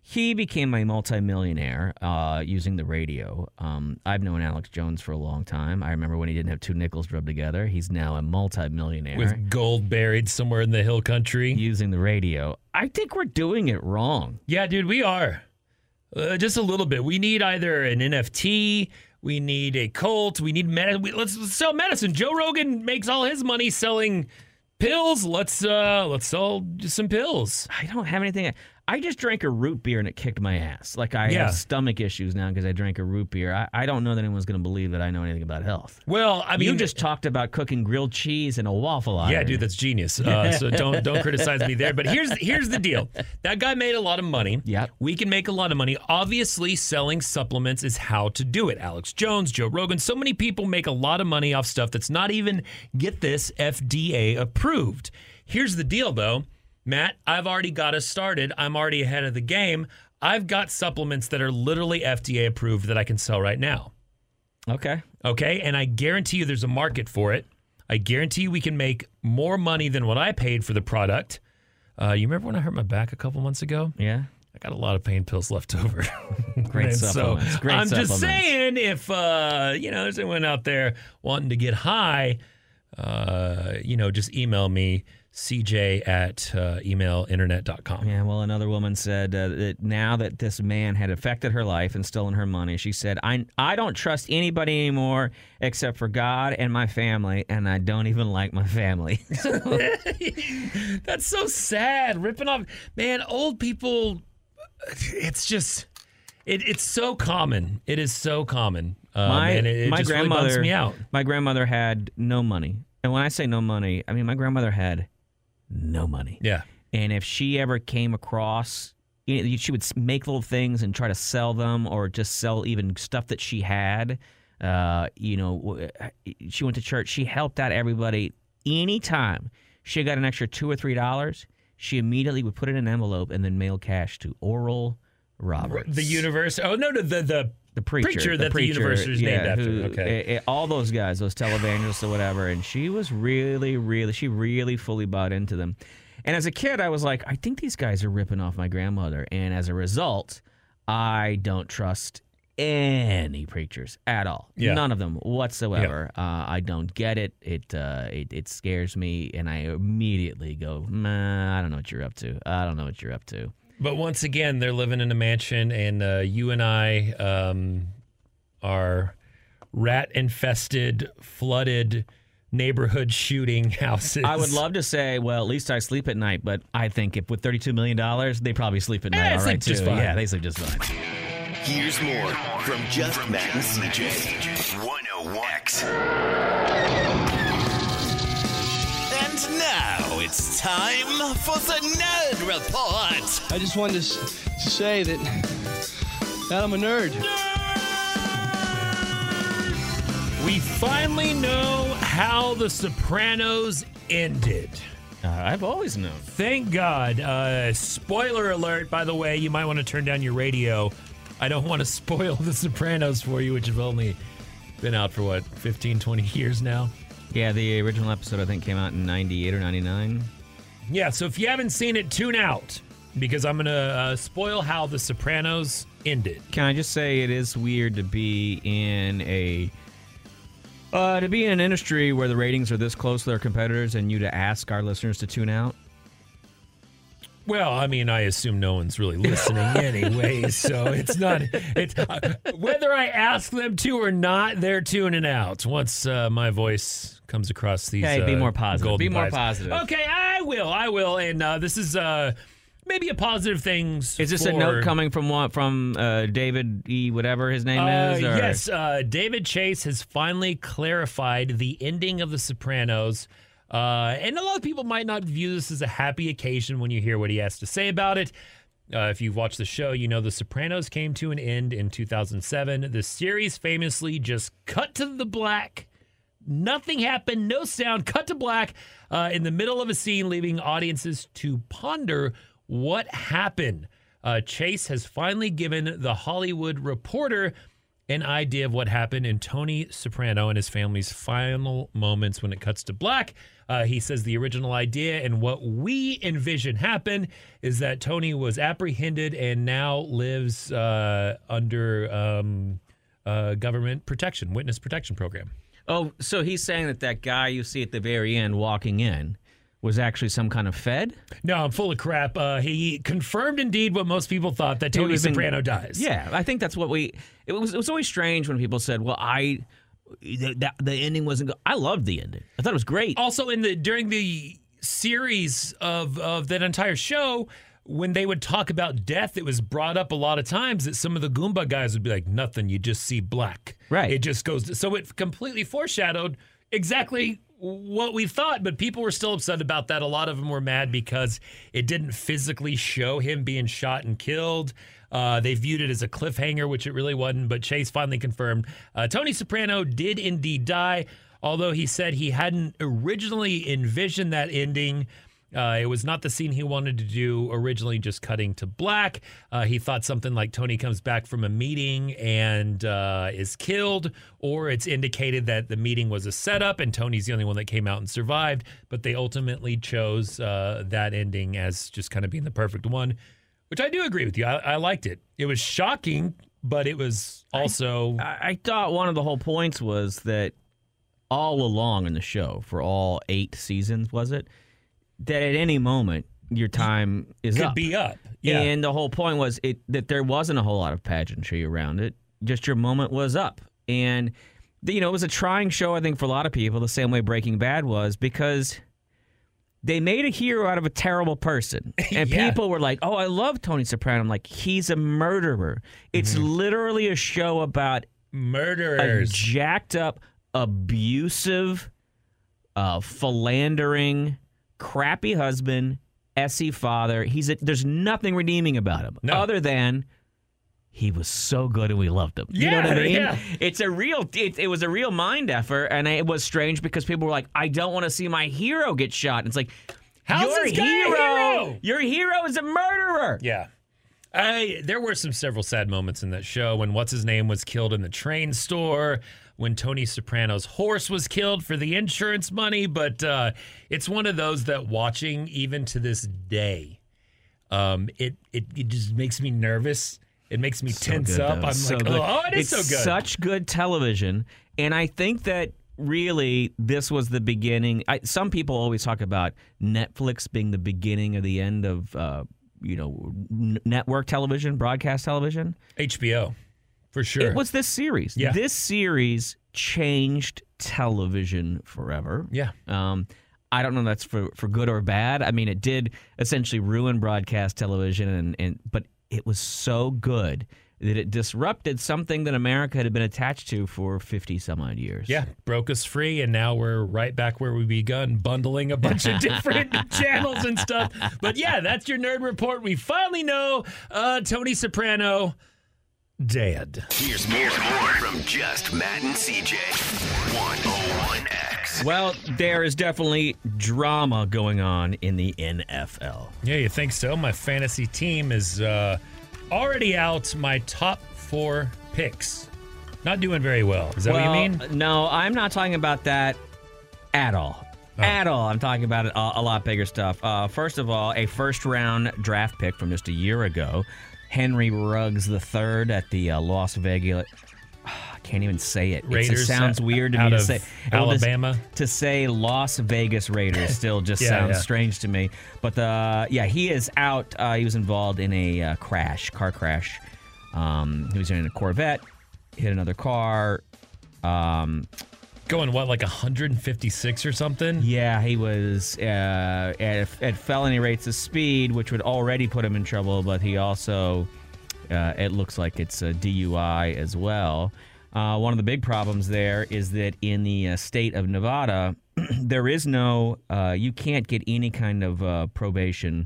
he became a multimillionaire uh, using the radio. Um, I've known Alex Jones for a long time. I remember when he didn't have two nickels rubbed together. He's now a multimillionaire. With gold buried somewhere in the hill country. Using the radio. I think we're doing it wrong. Yeah, dude, we are. Uh, just a little bit. We need either an N F T, we need a cult, we need medicine. We, let's, let's sell medicine. Joe Rogan makes all his money selling pills. Let's uh, let's sell some pills. I don't have anything. I just drank a root beer and it kicked my ass. Like I Yeah. have stomach issues now because I drank a root beer. I, I don't know that anyone's going to believe that I know anything about health. Well, I mean, You just talked about cooking grilled cheese and a waffle iron. yeah, dude, that's genius. Uh, so don't don't criticize me there. But here's here's the deal. That guy made a lot of money. Yep. We can make a lot of money. Obviously, selling supplements is how to do it. Alex Jones, Joe Rogan, so many people make a lot of money off stuff that's not even, get this, F D A approved. Here's the deal, though. Matt, I've already got us started. I'm already ahead of the game. I've got supplements that are literally F D A approved that I can sell right now. Okay. Okay, and I guarantee you there's a market for it. I guarantee you we can make more money than what I paid for the product. Uh, you remember when I hurt my back a couple months ago? Yeah. I got a lot of pain pills left over. Great And supplements. So Great I'm supplements. just saying, if uh, you know, there's anyone out there wanting to get high, uh, you know, just email me, c j at uh, email internet dot com. Yeah, well, another woman said uh, that now that this man had affected her life and stolen her money, she said, I, I don't trust anybody anymore except for God and my family, and I don't even like my family. That's so sad. Ripping off, man, old people, it's just, it, it's so common. It is so common. Um, my and it, it my just grandmother, really bumps me out. My grandmother had no money. And when I say no money, I mean my grandmother had no money. Yeah. And if she ever came across, you know, she would make little things and try to sell them or just sell even stuff that she had. Uh, you know, she went to church. She helped out everybody. Anytime she got an extra two or three dollars, she immediately would put it in an envelope and then mail cash to Oral Roberts. The universe. Oh, no, the, the, The preacher, preacher the that the preacher, university is yeah, named after. who- Okay. eh, eh, all those guys, those televangelists or whatever, and she was really, really, she really fully bought into them. And as a kid, I was like, I think these guys are ripping off my grandmother. And as a result, I don't trust any preachers at all. Yeah. None of them whatsoever. Uh, I don't get it. It, uh, it. It scares me, and I immediately go, nah, I don't know what you're up to. I don't know what you're up to. But once again, they're living in a mansion, and uh, you and I um, are rat-infested, flooded neighborhood shooting houses. I would love to say, well, at least I sleep at night, but I think if with thirty-two million dollars, they probably sleep at night Eh, all sleep right, too. just fine. Yeah, they sleep just fine. Here's more from Just Matt and C J. one oh one X. And now it's time for the Nerd Report. I just wanted to, s- to say that, that I'm a nerd. We finally know how The Sopranos ended. Uh, I've always known. Thank God. Uh, spoiler alert, by the way, you might want to turn down your radio. I don't want to spoil The Sopranos for you, which have only been out for, what, fifteen, twenty years now? Yeah, the original episode, I think, came out in ninety-eight or ninety-nine. Yeah, so if you haven't seen it, tune out, because I'm going to uh, spoil how The Sopranos ended. Can I just say it is weird to be in a... Uh, to be in an industry where the ratings are this close to their competitors and you to ask our listeners to tune out? Well, I mean, I assume no one's really listening anyway, so it's not. It's uh, whether I ask them to or not, they're tuning out once uh, my voice comes across these. Hey, be uh, more positive. golden Be more pipes. positive. Okay, I will. I will. And uh, this is uh, maybe a positive thing. Is this for, a note coming from what from uh, David E. whatever his name Uh, is? Or? yes, uh, David Chase has finally clarified the ending of The Sopranos. Uh, and a lot of people might not view this as a happy occasion when you hear what he has to say about it. Uh, if you've watched the show, you know The Sopranos came to an end in two thousand seven. The series famously just cut to the black. Nothing happened, no sound, cut to black uh, in the middle of a scene, leaving audiences to ponder what happened. Uh, Chase has finally given The Hollywood Reporter an idea of what happened in Tony Soprano and his family's final moments when it cuts to black. Uh, he says the original idea and what we envision happen is that Tony was apprehended and now lives uh, under um, uh, government protection, witness protection program. Oh, so he's saying that that guy you see at the very end walking in was actually some kind of Fed? No, I'm full of crap. Uh, he confirmed indeed what most people thought, that Tony Soprano been, dies. Yeah, I think that's what we. It was. It was always strange when people said, "Well, I." The, that, the ending wasn't good. I loved the ending. I thought it was great. Also, in the during the series of of that entire show, when they would talk about death, it was brought up a lot of times that some of the Goomba guys would be like, "Nothing. You just see black." Right. It just goes. So it completely foreshadowed exactly what we thought, but people were still upset about that. A lot of them were mad because it didn't physically show him being shot and killed. Uh, they viewed it as a cliffhanger, which it really wasn't, but Chase finally confirmed uh, Tony Soprano did indeed die, although he said he hadn't originally envisioned that ending. Uh, it was not the scene he wanted to do originally, just cutting to black. Uh, he thought something like Tony comes back from a meeting and uh, is killed, or it's indicated that the meeting was a setup and Tony's the only one that came out and survived. But they ultimately chose uh, that ending as just kind of being the perfect one, which I do agree with you. I, I liked it. It was shocking, but it was also... I, I thought one of the whole points was that all along in the show, for all eight seasons, was it? That at any moment your time is could up. be up. Yeah. And the whole point was it that there wasn't a whole lot of pageantry around it. Just your moment was up. And, you know, it was a trying show, I think, for a lot of people, the same way Breaking Bad was, because they made a hero out of a terrible person. And Yeah. people were like, oh, I love Tony Soprano. I'm like, he's a murderer. It's Mm-hmm. literally a show about a Murderers. jacked up, abusive, uh, philandering, crappy husband, Essie father. He's a, there's nothing redeeming about him No. other than he was so good and we loved him. You know Yeah, what I mean? yeah. It's a real. It, it was a real mind effort, and it was strange because people were like, "I don't want to see my hero get shot." And it's like, How's your this guy a hero, hero? your hero is a murderer. Yeah. I there were some several sad moments in that show when what's his name was killed in the train store, when Tony Soprano's horse was killed for the insurance money, but uh, it's one of those that watching even to this day, um, it, it it just makes me nervous. It makes me So tense good, up. though. I'm So like, good. oh, it is it's so good. Such good television, and I think that really this was the beginning. I, some people always talk about Netflix being the beginning of the end of uh, you know n- network television, broadcast television. H B O, for sure. It was this series. Yeah. This series changed television forever. Yeah. Um, I don't know if that's for, for good or bad. I mean, it did essentially ruin broadcast television, and, and but it was so good that it disrupted something that America had been attached to for fifty some odd years. Yeah, broke us free, and now we're right back where we begun, bundling a bunch of different channels and stuff. But yeah, that's your Nerd Report. We finally know uh, Tony Soprano dead. Here's more, Here's more from Just Matt and C J. one oh one X. Well, there is definitely drama going on in the N F L. Yeah, you think so? My fantasy team is uh, already out. My top four picks. Not doing very well. Is that well, what you mean? No, I'm not talking about that at all. Oh. At all. I'm talking about a, a lot bigger stuff. Uh, first of all, a first-round draft pick from just a year ago, Henry Ruggs the third at the uh, Las Vegas. I can't even say it. It's- Raiders it sounds weird to out me to of say. Alabama? To say Las Vegas Raiders still just Yeah, sounds yeah. strange to me. But uh, yeah, he is out. Uh, he was involved in a uh, crash, car crash. Um, he was in a Corvette, hit another car. Um, Going, what, like one hundred fifty-six or something? yeah, he was uh, at, at felony rates of speed, which would already put him in trouble. But he also, uh, it looks like it's a D U I as well. Uh, one of the big problems there is that in the uh, state of Nevada, there is no, uh, you can't get any kind of uh, probation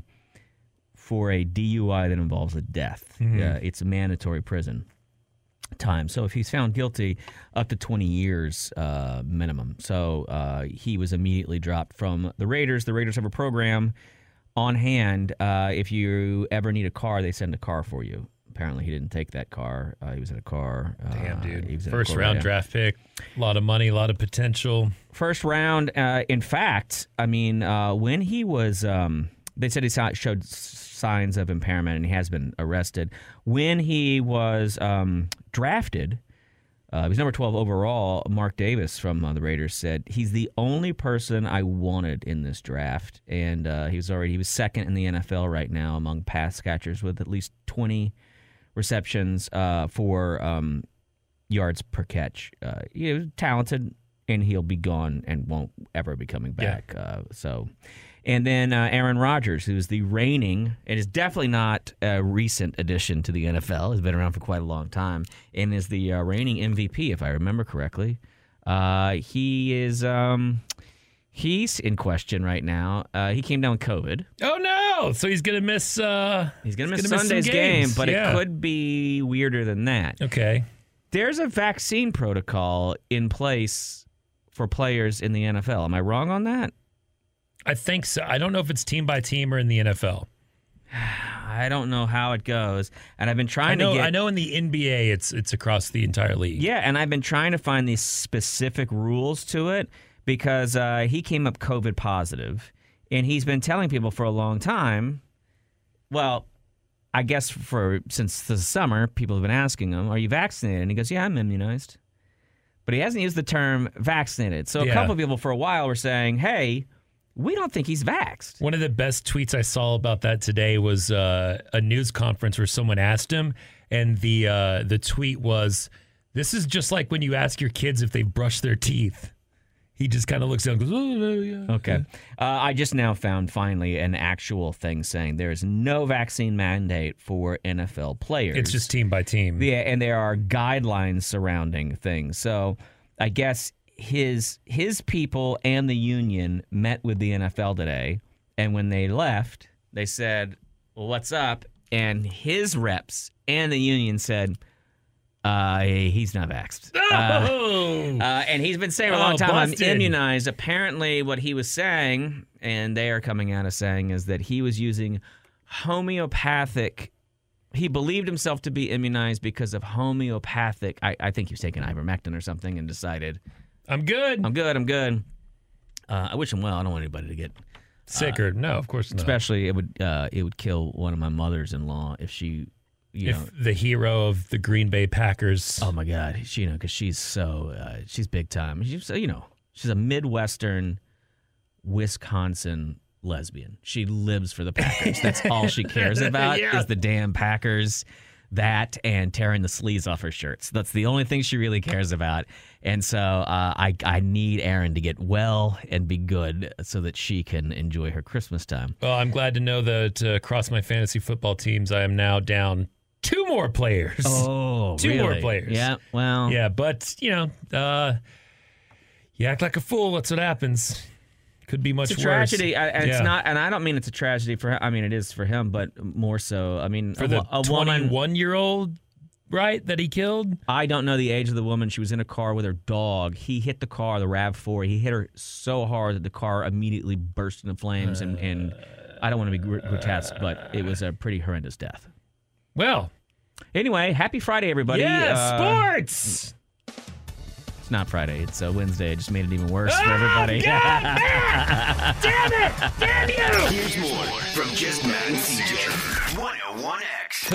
for a D U I that involves a death. Mm-hmm. Uh, it's a mandatory prison time. So if he's found guilty, up to twenty years uh, minimum. So uh, he was immediately dropped from the Raiders. The Raiders have a program on hand. Uh, if you ever need a car, they send a car for you. apparently he didn't take that car. Uh, he was in a car. Damn, uh, dude. he was in a First Corvette. round draft pick. A lot of money, a lot of potential. First round. Uh, in fact, I mean, uh, when he was, um, they said he saw, showed signs of impairment and he has been arrested. When he was um, drafted, uh, he was number twelve overall. Mark Davis from uh, the Raiders said he's the only person I wanted in this draft, and uh, he was already he was second in the N F L right now among pass catchers with at least twenty receptions uh, for um, yards per catch. Uh, he was talented, and he'll be gone and won't ever be coming back. Yeah. Uh, so. And then uh, Aaron Rodgers, who's the reigning, and is definitely not a recent addition to the N F L, has been around for quite a long time, and is the uh, reigning M V P, if I remember correctly. Uh, he is um, he's in question right now. Uh, he came down with COVID. Oh no! So he's gonna miss. Uh, he's gonna miss gonna Sunday's miss game, but yeah. it could be weirder than that. Okay. There's a vaccine protocol in place for players in the N F L. Am I wrong on that? I think so. I don't know if it's team by team or in the N F L. I don't know how it goes, and I've been trying I know, to get. I know in the N B A, it's it's across the entire league. Yeah, and I've been trying to find these specific rules to it because uh, he came up COVID positive, and he's been telling people for a long time. Well, I guess for since the summer, people have been asking him, "Are you vaccinated?" And he goes, "Yeah, I'm immunized," but he hasn't used the term vaccinated. So a Yeah. couple of people for a while were saying, "Hey, we don't think he's vaxxed." One of the best tweets I saw about that today was uh, a news conference where someone asked him, and the uh, the tweet was, "This is just like when you ask your kids if they've brushed their teeth." He just kind of looks down and goes, "Oh, yeah." Okay. Uh, I just now found finally an actual thing saying there is no vaccine mandate for N F L players. It's just team by team. Yeah, and there are guidelines surrounding things. So I guess his his people and the union met with the N F L today, and when they left, they said, "Well, what's up?" And his reps and the union said, uh, he's not vaxxed. Oh! Uh, uh, and he's been saying for a long Oh, time, busted. I'm immunized. Apparently, what he was saying, and they are coming out of saying, is that he was using homeopathic. He believed himself to be immunized because of homeopathic. I, I think he was taking ivermectin or something and decided, I'm good. I'm good, I'm good. Uh, I wish him well. I don't want anybody to get Sick or no, of course not. Especially, it would uh, it would kill one of my mothers-in-law if she, you if know. the hero of the Green Bay Packers. Oh my God, she, you know, because she's so uh, she's big time. She's you know she's a Midwestern, Wisconsin lesbian. She lives for the Packers. That's all she cares about Yeah. is the damn Packers. That and tearing the sleeves off her shirts. That's the only thing she really cares about. And so uh, I I need Erin to get well and be good so that she can enjoy her Christmas time. Well, I'm glad to know that uh, across my fantasy football teams, I am now down two more players. Oh, Two really? more players. Yeah, well. Yeah, but, you know, uh, you act like a fool. That's what happens. Could be much It's a worse. tragedy, I- and it's Yeah. not. And I don't mean it's a tragedy for him. I mean it is for him, but more so. I mean, For a, the wo- a woman. twenty-one-year-old, right, that he killed? I don't know the age of the woman. She was in a car with her dog. He hit the car, the RAV four. He hit her so hard that the car immediately burst into flames. And, and I don't want to be gr- grotesque, but it was a pretty horrendous death. Well, Anyway, happy Friday, everybody. yeah, Uh, sports. It's not Friday. It's uh, Wednesday. I just made it even worse for everybody. Damn it! Damn you! Here's more from Just Matt and C J. one oh one X.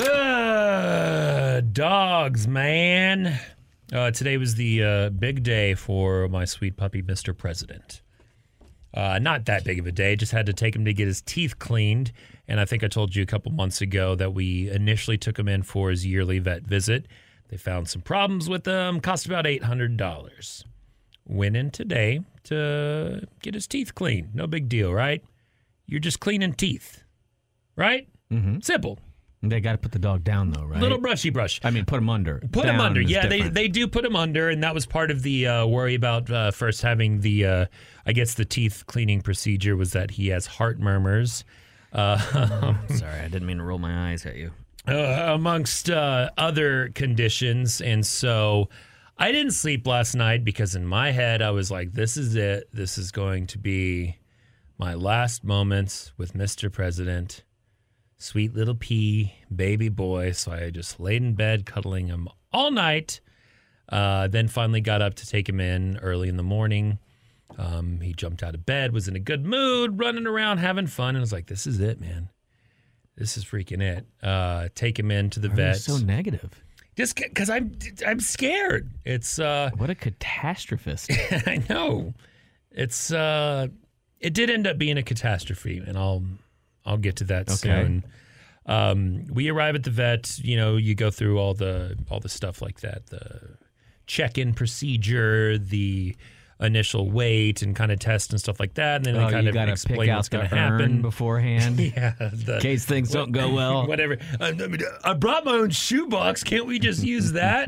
Uh, dogs, man. Uh, today was the uh, big day for my sweet puppy, Mister President. Uh, not that big of a day. Just had to take him to get his teeth cleaned. And I think I told you a couple months ago that we initially took him in for his yearly vet visit. They found some problems with them. Cost about eight hundred dollars. Went in today to get his teeth cleaned. No big deal, right? You're just cleaning teeth, right? Mm-hmm. Simple. They got to put the dog down, though, right? Little brushy brush. I mean, put him under. Put him Down under. is Yeah, they, different. they do put him under, and that was part of the uh, worry about uh, first having the, uh, I guess the teeth cleaning procedure was that he has heart murmurs. Uh, Sorry, I didn't mean to roll my eyes at you. uh, amongst uh, other conditions. And so I didn't sleep last night because in my head I was like, this is it. This is going to be my last moments with Mister President. sweet little pea baby boy. So I just laid in bed cuddling him all night. Uh, then finally got up to take him in early in the morning. Um, he jumped out of bed, was in a good mood, running around, having fun. And I was like, this is it, man. This is freaking it. Uh, take him into the Why are vet. you so negative? Just because I'm, I'm scared. It's uh, What a catastrophist. I know. It's uh, it did end up being a catastrophe, and I'll I'll get to that Okay. soon. Um, we arrive at the vet. You know, you go through all the all the stuff like that, the check-in procedure, the initial weight, and kind of test and stuff like that, and then Oh, they kind you of gotta explain pick out what's going the to happen urn beforehand. Yeah, the, In case things don't go well. Whatever. I, I mean, I brought my own shoebox. Can't we just use that?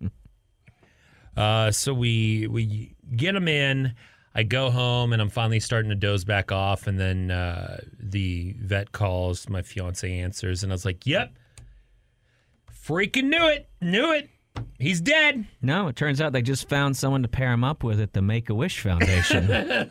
uh, so we we get them in. I go home and I'm finally starting to doze back off, and then uh, the vet calls. My fiance answers, and I was like, "Yep, freaking knew it, knew it. He's dead." No, it turns out they just found someone to pair him up with at the Make-A-Wish Foundation.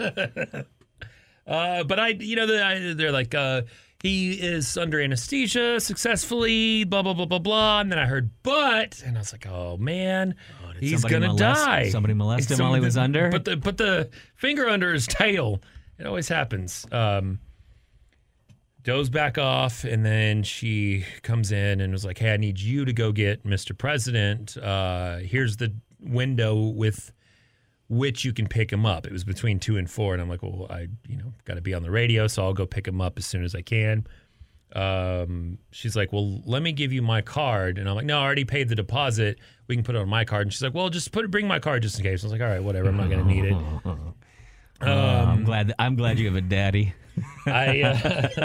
Uh, but I, you know, the, they're like, uh, he is under anesthesia successfully, blah, blah, blah, blah, blah. And then I heard, but, and I was like, oh, man, did he's somebody going to molest- die. somebody molested him Some- while he was under? Put the, put the finger under his tail. It always happens. Um, doze back off, and then she comes in and was like, hey, I need you to go get Mister President. Uh, here's the window with which you can pick him up. It was between two and four, and I'm like, well, I, you know, got to be on the radio, so I'll go pick him up as soon as I can. Um, she's like, well, let me give you my card, and I'm like, no, I already paid the deposit. We can put it on my card. And she's like, well, just put bring my card just in case. I was like, all right, whatever. I'm not gonna need it. Oh, I'm glad. I'm glad you have a daddy. I uh,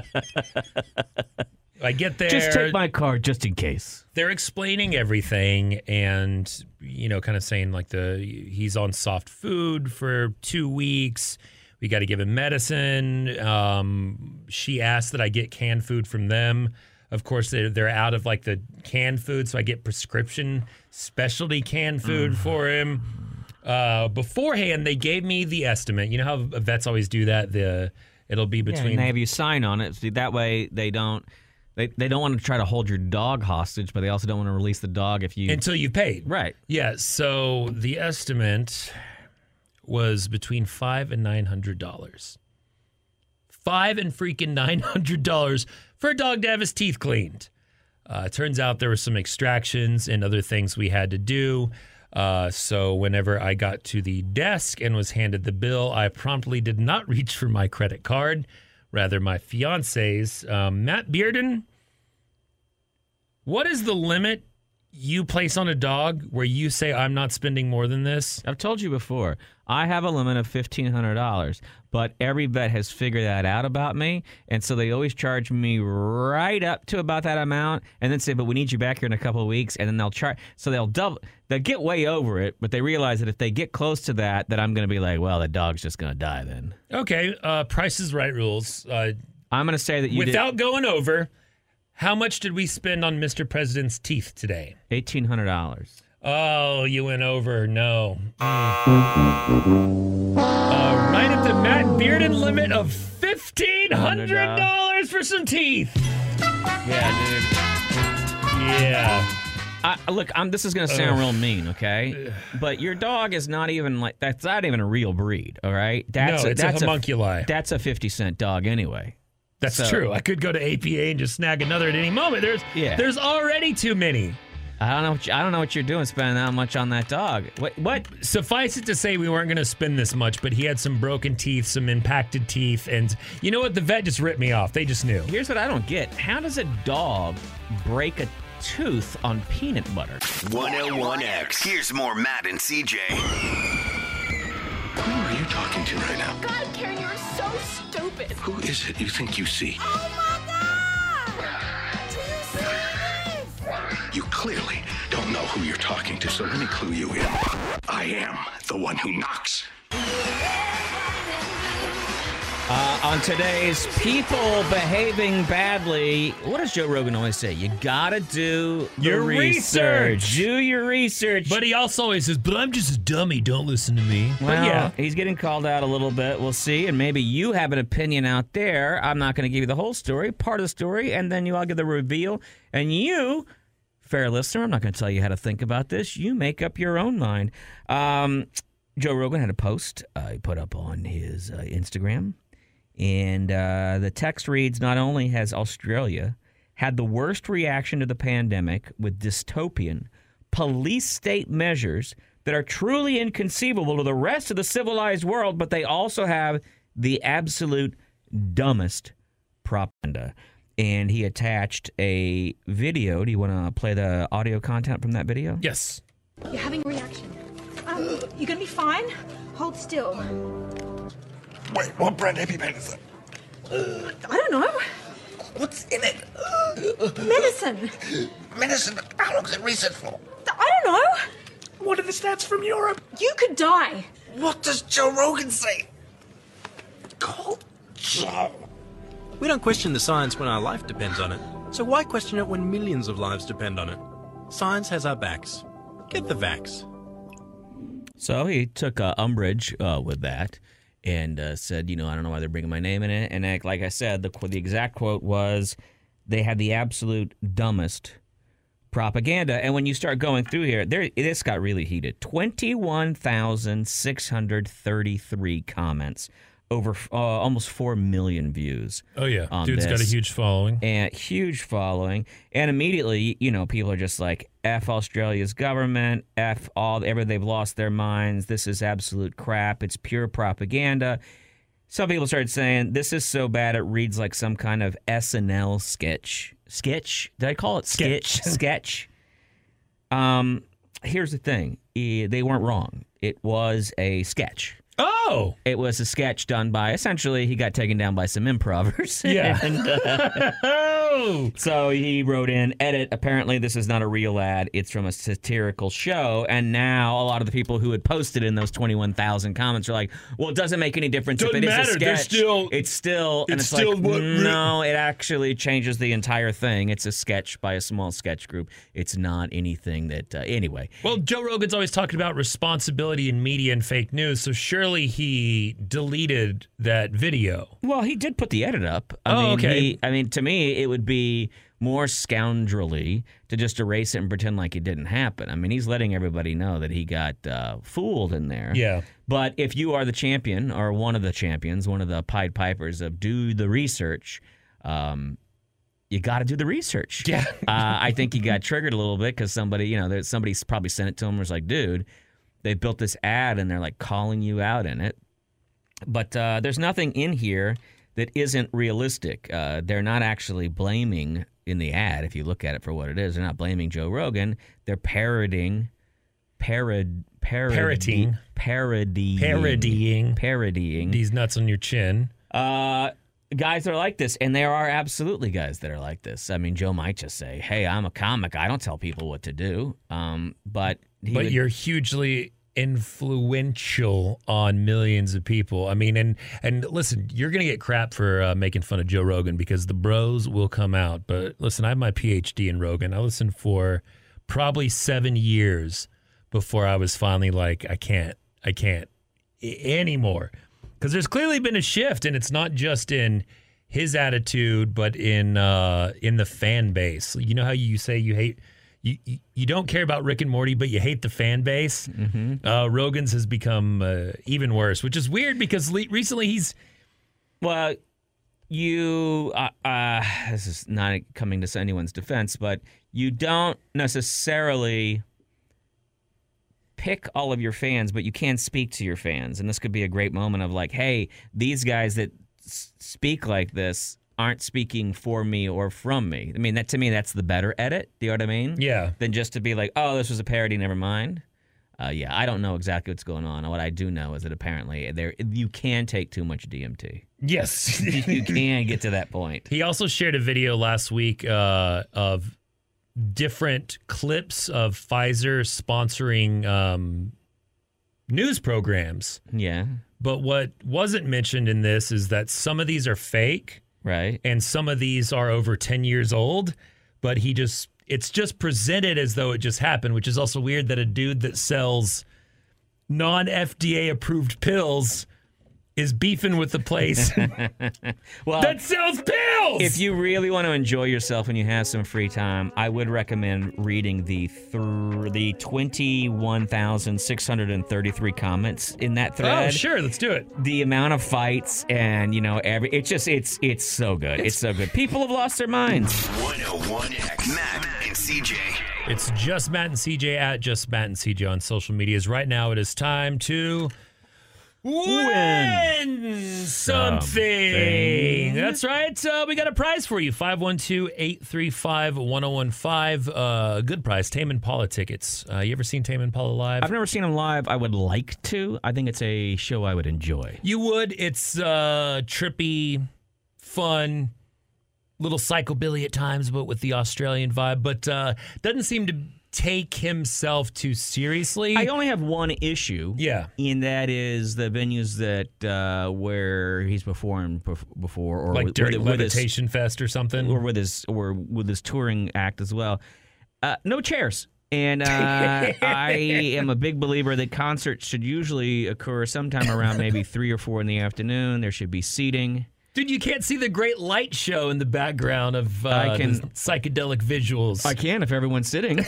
I get there. Just take my card, just in case. They're explaining everything, and you know, kind of saying like the he's on soft food for two weeks. We got to give him medicine. Um, she asked that I get canned food from them. Of course, they're they're out of like the canned food, so I get prescription specialty canned food Mm. for him. Uh, beforehand, they gave me the estimate. You know how vets always do that. The it'll be Yeah, between. and they have you sign on it. So that way they don't. They, they don't want to try to hold your dog hostage, but they also don't want to release the dog if you... until you've paid. Right. Yeah, so the estimate was between five and nine hundred dollars. Five and freaking nine hundred dollars for a dog to have his teeth cleaned. Uh, it turns out there were some extractions and other things we had to do. Uh, so whenever I got to the desk and was handed the bill, I promptly did not reach for my credit card, rather my fiance's. Um, Matt Bearden, what is the limit you place on a dog where you say, I'm not spending more than this? I've told you before, I have a limit of fifteen hundred dollars, but every vet has figured that out about me, and so they always charge me right up to about that amount, and then say, but we need you back here in a couple of weeks, and then they'll charge, so they'll double, they'll get way over it, but they realize that if they get close to that, that I'm going to be like, well, the dog's just going to die then. Okay, uh, Price is Right rules. Uh, I'm going to say that you without going over, how much did we spend on Mister President's teeth today? did eighteen hundred dollars. Oh, you went over. No. Mm. Uh, right at the Matt Bearden limit of fifteen hundred dollars for some teeth. Yeah, dude. Yeah. I, look, I'm, this is going to sound real mean, okay? But your dog is not even like, that's not even a real breed, all right? That's No, it's a that's homunculi. That's a fifty cent dog anyway. That's So- true. I could go to A P A and just snag another at any moment. There's Yeah. there's already too many. I don't know. What you, I don't know what you're doing, spending that much on that dog. What? What? Suffice it to say, we weren't going to spend this much, but he had some broken teeth, some impacted teeth, and you know what? The vet just ripped me off. They just knew. Here's what I don't get. How does a dog break a tooth on peanut butter? one oh one X. Here's more Matt and C J. Who are you talking to right now? God, Karen, you're so stupid. Who is it you think you see? Oh my God! Do you see this? You clearly don't know who you're talking to, so let me clue you in. I am the one who knocks. Uh, on today's People Behaving Badly, what does Joe Rogan always say? You gotta do the Your research. research. Do your research. But he also always says, but I'm just a dummy. Don't listen to me. Well, but yeah. he's getting called out a little bit. We'll see. And maybe you have an opinion out there. I'm not going to give you the whole story, part of the story, and then you all get the reveal. And you, fair listener, I'm not going to tell you how to think about this. You make up your own mind. Um, Joe Rogan had a post uh, he put up on his uh, Instagram. And uh, the text reads, not only has Australia had the worst reaction to the pandemic with dystopian police state measures that are truly inconceivable to the rest of the civilized world, but they also have the absolute dumbest propaganda. And he attached a video. Do you want to play the audio content from that video? Yes. You're having a reaction. Um, you're gonna be fine. Hold still. Wait, what brand EpiPen is that? I don't know. What's in it? Medicine. Medicine? How long is it research for? I don't know. What are the stats from Europe? You could die. What does Joe Rogan say? Call Joe. We don't question the science when our life depends on it. So why question it when millions of lives depend on it? Science has our backs. Get the vax. So he took uh, umbrage uh, with that. And uh, said, you know, I don't know why they're bringing my name in it. And uh, like I said, the the exact quote was, they had the absolute dumbest propaganda. And when you start going through here, there this got really heated. twenty-one thousand six hundred thirty-three comments, over uh, almost four million views. Oh, yeah. on Dude's this. got a huge following. And huge following. And immediately, you know, people are just like, F Australia's government, F all, ever they've lost their minds. This is absolute crap. It's pure propaganda. Some people started saying, this is so bad it reads like some kind of S N L sketch. Sketch? Did I call it sketch? Sketch. Um, here's the thing. Eh, They weren't wrong. It was a sketch. Oh! It was a sketch done by, essentially, he got taken down by some improvers. Yeah. and, uh, oh! So he wrote in, edit, apparently this is not a real ad. It's from a satirical show. And now a lot of the people who had posted in those twenty-one thousand comments are like, well, it doesn't make any difference Doesn't if it is matter. a They're sketch. still- it's still, and it's it's still like, what- no, it actually changes the entire thing. It's a sketch by a small sketch group. It's not anything that, uh, anyway. Well, Joe Rogan's always talking about responsibility in media and fake news, so surely he deleted that video. Well, he did put the edit up. I Oh, mean, okay. He, I mean, to me, it would be more scoundrelly to just erase it and pretend like it didn't happen. I mean, he's letting everybody know that he got uh, fooled in there. Yeah. But if you are the champion or one of the champions, one of the Pied Pipers of do the research, um, you got to do the research. Yeah. uh, I think he got triggered a little bit because somebody, you know, there, somebody probably sent it to him and was like, dude, they built this ad and they're like calling you out in it. But uh, there's nothing in here that isn't realistic. Uh, they're not actually blaming in the ad, if you look at it for what it is. They're not blaming Joe Rogan. They're parodying, parod, parod, Parroting. parodying, Parodying. parodying. These nuts on your chin. Uh, guys that are like this, and there are absolutely guys that are like this. I mean, Joe might just say, "Hey, I'm a comic. I don't tell people what to do." Um, but he But would- you're hugely influential on millions of people. I mean, and and listen, you're gonna get crap for uh, making fun of Joe Rogan because the bros will come out. But listen, I have my P H D in Rogan. I listened for probably seven years before I was finally like, I can't, I can't I- anymore. Because there's clearly been a shift, and it's not just in his attitude, but in uh, in the fan base. You know how you say you hate. You, you you don't care about Rick and Morty, but you hate the fan base. Mm-hmm. Uh, Rogan's has become uh, even worse, which is weird because le- recently he's Well, you, uh, uh, this is not coming to anyone's defense, but you don't necessarily pick all of your fans, but you can speak to your fans. And this could be a great moment of like, hey, these guys that s- speak like this aren't speaking for me or from me. I mean, that to me, that's the better edit. Do you know what I mean? Yeah. Than just to be like, oh, this was a parody, never mind. Uh, yeah, I don't know exactly what's going on. What I do know is that apparently there you can take too much D M T. yes. You can get to that point. He also shared a video last week uh, of different clips of Pfizer sponsoring um, news programs. Yeah. But what wasn't mentioned in this is that some of these are fake. Right. And some of these are over ten years old. But he just, it's just presented as though it just happened, which is also weird that a dude that sells non-F D A approved pills is beefing with the place well, that sells pills. If you really want to enjoy yourself and you have some free time, I would recommend reading the th- the twenty-one thousand six hundred thirty-three comments in that thread. Oh, sure, let's do it. The amount of fights and, you know, every it's just it's it's so good. It's, it's so good. People have lost their minds. one oh one X Matt and C J. It's Just Matt and C J at Just Matt and C J on social medias. Right now it is time to win something. something. That's right. Uh, we got a prize for you. five one two, eight three five, one oh one five. Uh, good prize. Tame Impala tickets. Uh, you ever seen Tame Impala live? I've never seen them live. I would like to. I think it's a show I would enjoy. You would. It's uh, trippy, fun, little psychobilly at times, but with the Australian vibe. But uh, doesn't seem to take himself too seriously. I only have one issue. Yeah. And that is the venues that uh, where he's performed before, or like with, during with, Levitation with his, Fest or something, or with his or with his touring act as well. Uh, no chairs. And uh, I am a big believer that concerts should usually occur sometime around maybe three or four in the afternoon. There should be seating. Dude, you can't see the great light show in the background of uh, I can, the psychedelic visuals. I can if everyone's sitting.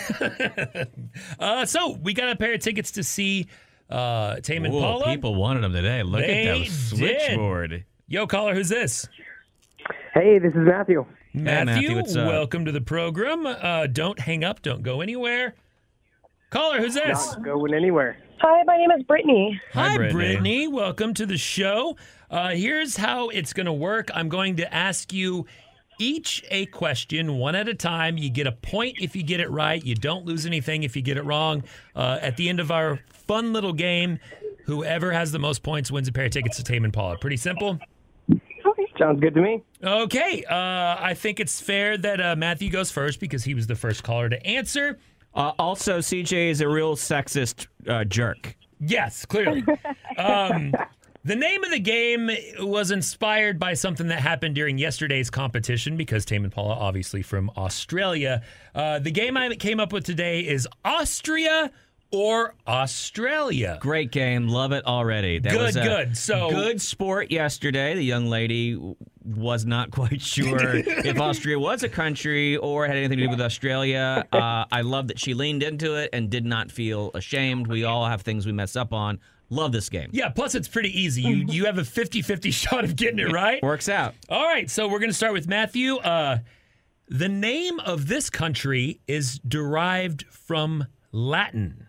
uh, so we got a pair of tickets to see uh, Tame Impala. People wanted them today. Look they at that switchboard. Did. Yo, caller, who's this? Hey, this is Matthew. Matthew, hey, Matthew what's up? Welcome to the program. Uh, don't hang up. Don't go anywhere. Caller, who's this? Not going anywhere. Hi, my name is Brittany. Hi, Hi Brittany. Brittany. Welcome to the show. Uh, here's how it's going to work. I'm going to ask you each a question, one at a time. You get a point if you get it right. You don't lose anything if you get it wrong. Uh, at the end of our fun little game, whoever has the most points wins a pair of tickets to Tame Impala. Pretty simple. Okay, sounds good to me. Okay, uh, I think it's fair that uh, Matthew goes first because he was the first caller to answer. Uh, also, C J is a real sexist uh, jerk. Yes, clearly. um, the name of the game was inspired by something that happened during yesterday's competition because Tame Impala, obviously from Australia. Uh, the game I came up with today is Austria or Australia. Great game. Love it already. That good, was a good. So good sport yesterday. The young lady was not quite sure if Austria was a country or had anything to do with Australia. Uh, I love that she leaned into it and did not feel ashamed. We all have things we mess up on. Love this game. Yeah, plus it's pretty easy. You you have a fifty-fifty shot of getting it right. Works out. All right, so we're going to start with Matthew. Uh, the name of this country is derived from Latin.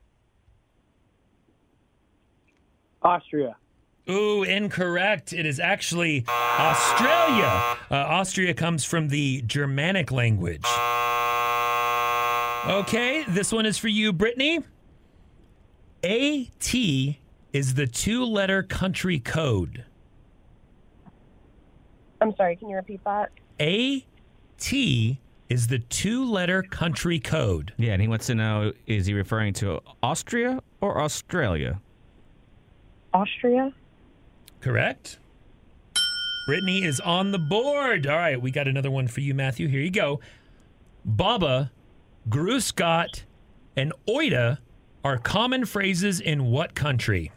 Austria. Ooh, incorrect. It is actually Australia. Uh, Austria comes from the Germanic language. Okay, this one is for you, Brittany. A T is the two-letter country code. I'm sorry, can you repeat that? A T is the two-letter country code. Yeah, and he wants to know, is he referring to Austria or Australia? Austria. Correct. Brittany is on the board. All right, we got another one for you, Matthew. Here you go. Baba, Gruusgott, and Oida are common phrases in what country?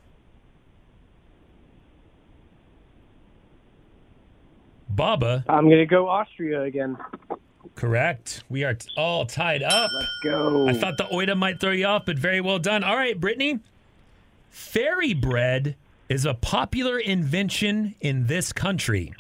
Baba. I'm going to go Austria again. Correct. We are t- all tied up. Let's go. I thought the Oida might throw you off, but very well done. All right, Brittany. Fairy bread is a popular invention in this country.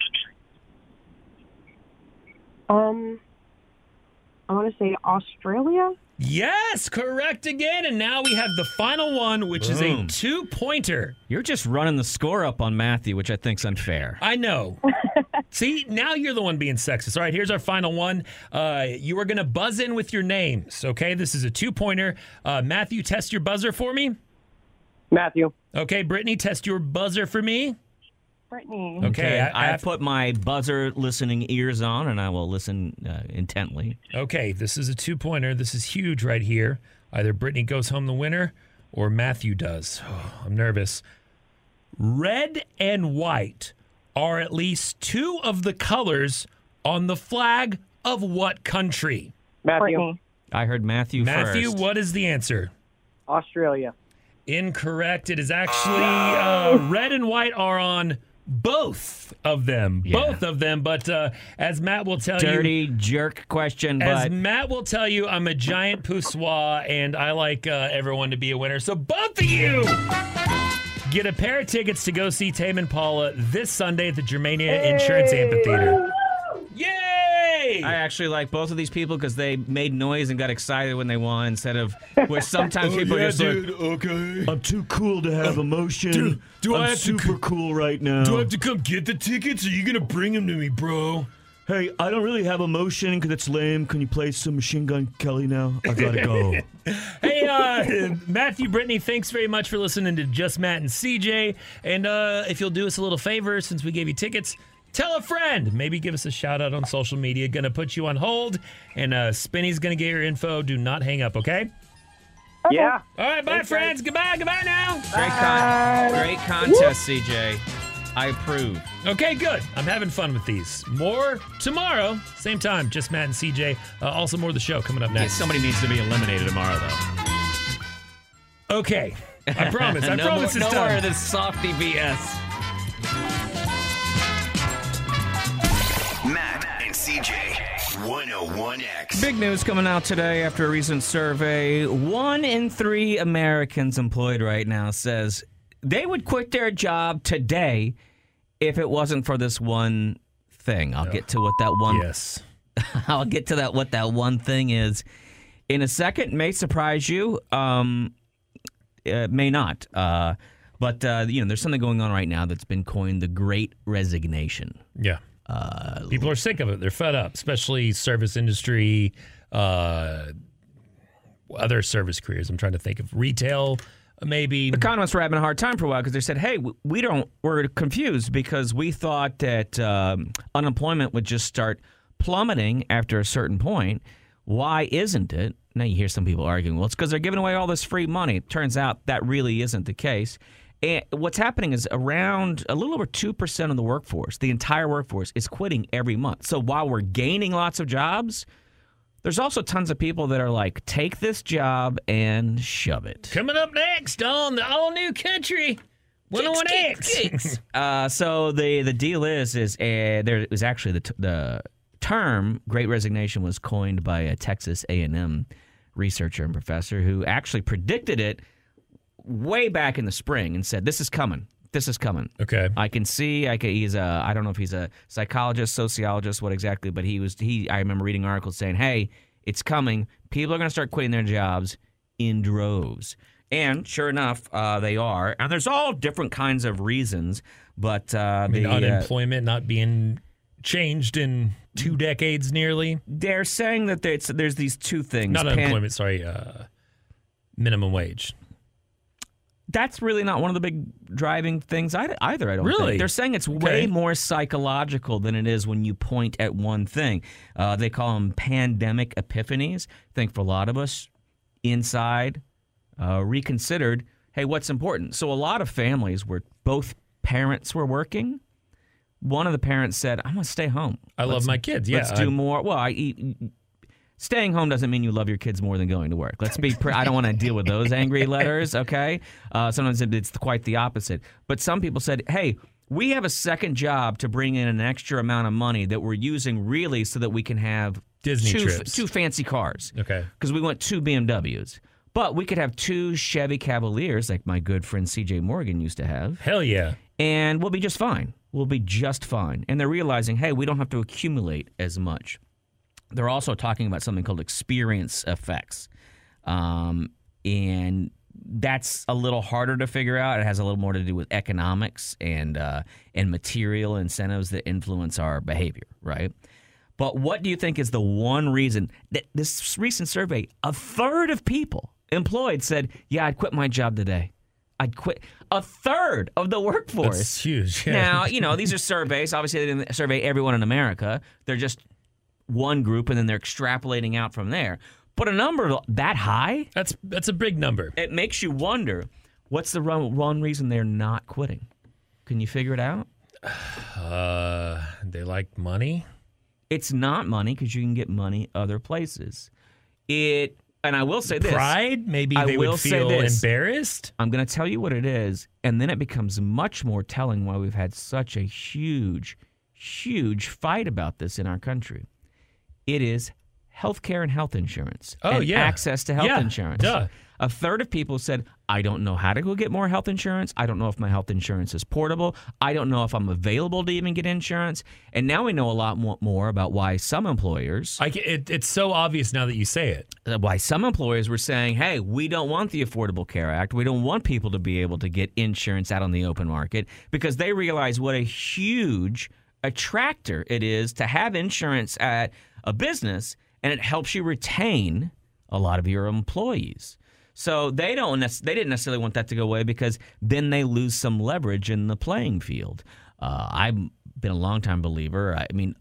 Um, I want to say Australia. Yes, correct again. And now we have the final one, which Boom. is a two-pointer. You're just running the score up on Matthew, which I think's unfair. I know. See, now you're the one being sexist. All right, here's our final one. Uh, you are going to buzz in with your names, okay? This is a two-pointer. Uh, Matthew, test your buzzer for me. Matthew. Okay, Brittany, test your buzzer for me. Brittany. Okay, Okay, I, I I, have- put my buzzer listening ears on, and I will listen uh, intently. Okay, this is a two-pointer. This is huge right here. Either Brittany goes home the winner or Matthew does. Oh, I'm nervous. Red and white are at least two of the colors on the flag of what country? Matthew. I heard Matthew, Matthew, first. what is the answer? Australia. Incorrect. It is actually uh, red and white are on both of them. Yeah. Both of them. But uh, as Matt will tell Dirty you. jerk question, As but Matt will tell you, I'm a giant poussoir, and I like uh, everyone to be a winner. So both of you get a pair of tickets to go see Tame Impala this Sunday at the Germania Insurance Amphitheater. Yay! I actually like both of these people because they made noise and got excited when they won instead of where sometimes Oh, people yeah, are just dude, like, okay. I'm too cool to have emotion. Dude, do I'm I have to super co- cool right now. Do I have to come get the tickets, or are you going to bring them to me, bro? Hey, I don't really have emotion because it's lame. Can you play some Machine Gun Kelly now? I gotta go. Hey, uh, Matthew, Brittany, thanks very much for listening to Just Matt and C J. And uh, if you'll do us a little favor, since we gave you tickets, tell a friend. Maybe give us a shout out on social media. Gonna put you on hold, and uh, Spinny's gonna get your info. Do not hang up, okay? Yeah. All right, bye, Thanks, friends. guys. Goodbye, goodbye now. Great, con- great contest, C J. I approve. Okay, good. I'm having fun with these. More tomorrow, same time. Just Matt and C J. Uh, also, more of the show coming up Yeah, next. somebody needs to be eliminated tomorrow, though. Okay, I promise. I no promise more, it's no more done. of this softy B S. Matt and C J, one oh one X. Big news coming out today after a recent survey. One in three Americans employed right now says they would quit their job today if it wasn't for this one thing. I'll get to what that one. Yes. I'll get to that what that one thing is in a second. May surprise you. Um, it may not. Uh, but uh, you know, there's something going on right now that's been coined the Great Resignation. Yeah. Uh, People are sick of it. They're fed up, especially service industry, uh, other service careers. I'm trying to think of retail, maybe. Economists were having a hard time for a while because they said, hey, we don't, we're confused because we thought that um, unemployment would just start plummeting after a certain point. Why isn't it? Now you hear some people arguing, well, it's because they're giving away all this free money. It turns out that really isn't the case. And what's happening is around a little over two percent of the workforce, the entire workforce, is quitting every month. So while we're gaining lots of jobs, there's also tons of people that are like, take this job and shove it. Coming up next on the all new country one oh one X. uh, so the the deal is is uh, there was actually the t- the term Great Resignation was coined by a Texas A and M researcher and professor who actually predicted it way back in the spring and said, this is coming. This is coming. Okay. I can see. I can, he's a. I don't know if he's a psychologist, sociologist, what exactly, but he was. He. I remember reading articles saying, "Hey, it's coming. People are going to start quitting their jobs in droves." And sure enough, uh, they are. And there's all different kinds of reasons, but uh, I mean, the unemployment not being changed in two decades nearly. They're saying that there's, there's these two things. Not Pan- unemployment. Sorry, uh, minimum wage. That's really not one of the big driving things either, I don't Really? think. They're saying it's way Okay. more psychological than it is when you point at one thing. Uh, they call them pandemic epiphanies. I think for a lot of us, inside, uh, reconsidered, hey, what's important? So a lot of families where both parents were working, one of the parents said, I'm going to stay home. I love Let's- my kids. Yeah, Let's do I- more. Well, I eat. Staying home doesn't mean you love your kids more than going to work. Let's be. Pre- I don't want to deal with those angry letters. Okay. Uh, sometimes it's quite the opposite. But some people said, "Hey, we have a second job to bring in an extra amount of money that we're using really so that we can have Disney two, trips. two fancy cars. Okay. Because we want two B M Ws, but we could have two Chevy Cavaliers, like my good friend C J Morgan used to have. Hell yeah. And we'll be just fine. We'll be just fine. And they're realizing, hey, we don't have to accumulate as much. They're also talking about something called experience effects. Um, and that's a little harder to figure out. It has a little more to do with economics and uh, and material incentives that influence our behavior, right? But what do you think is the one reason that this recent survey, a third of people employed said, yeah, I'd quit my job today. I'd quit. A third of the workforce. That's huge. Yeah. Now, you know, these are surveys. Obviously, they didn't survey everyone in America. They're just one group, and then they're extrapolating out from there. But a number that high, That's that's a big number. it makes you wonder, what's the run- one reason they're not quitting? Can you figure it out? Uh, they like money. It's not money because you can get money other places. It, and I will say this. Pride? Maybe I they will would say feel this. embarrassed? I'm going to tell you what it is, and then it becomes much more telling why we've had such a huge, huge fight about this in our country. It is healthcare and health insurance. Oh, and yeah. access to health Yeah, insurance. duh. A third of people said, I don't know how to go get more health insurance. I don't know if my health insurance is portable. I don't know if I'm available to even get insurance. And now we know a lot mo- more about why some employers, I, ca- it, it's so obvious now that you say it. uh, why some employers were saying, hey, we don't want the Affordable Care Act. We don't want people to be able to get insurance out on the open market because they realize what a huge attractor it is to have insurance at a business, and it helps you retain a lot of your employees. So they don't. Nec- they didn't necessarily want that to go away because then they lose some leverage in the playing field. Uh, I've been a longtime believer. I mean,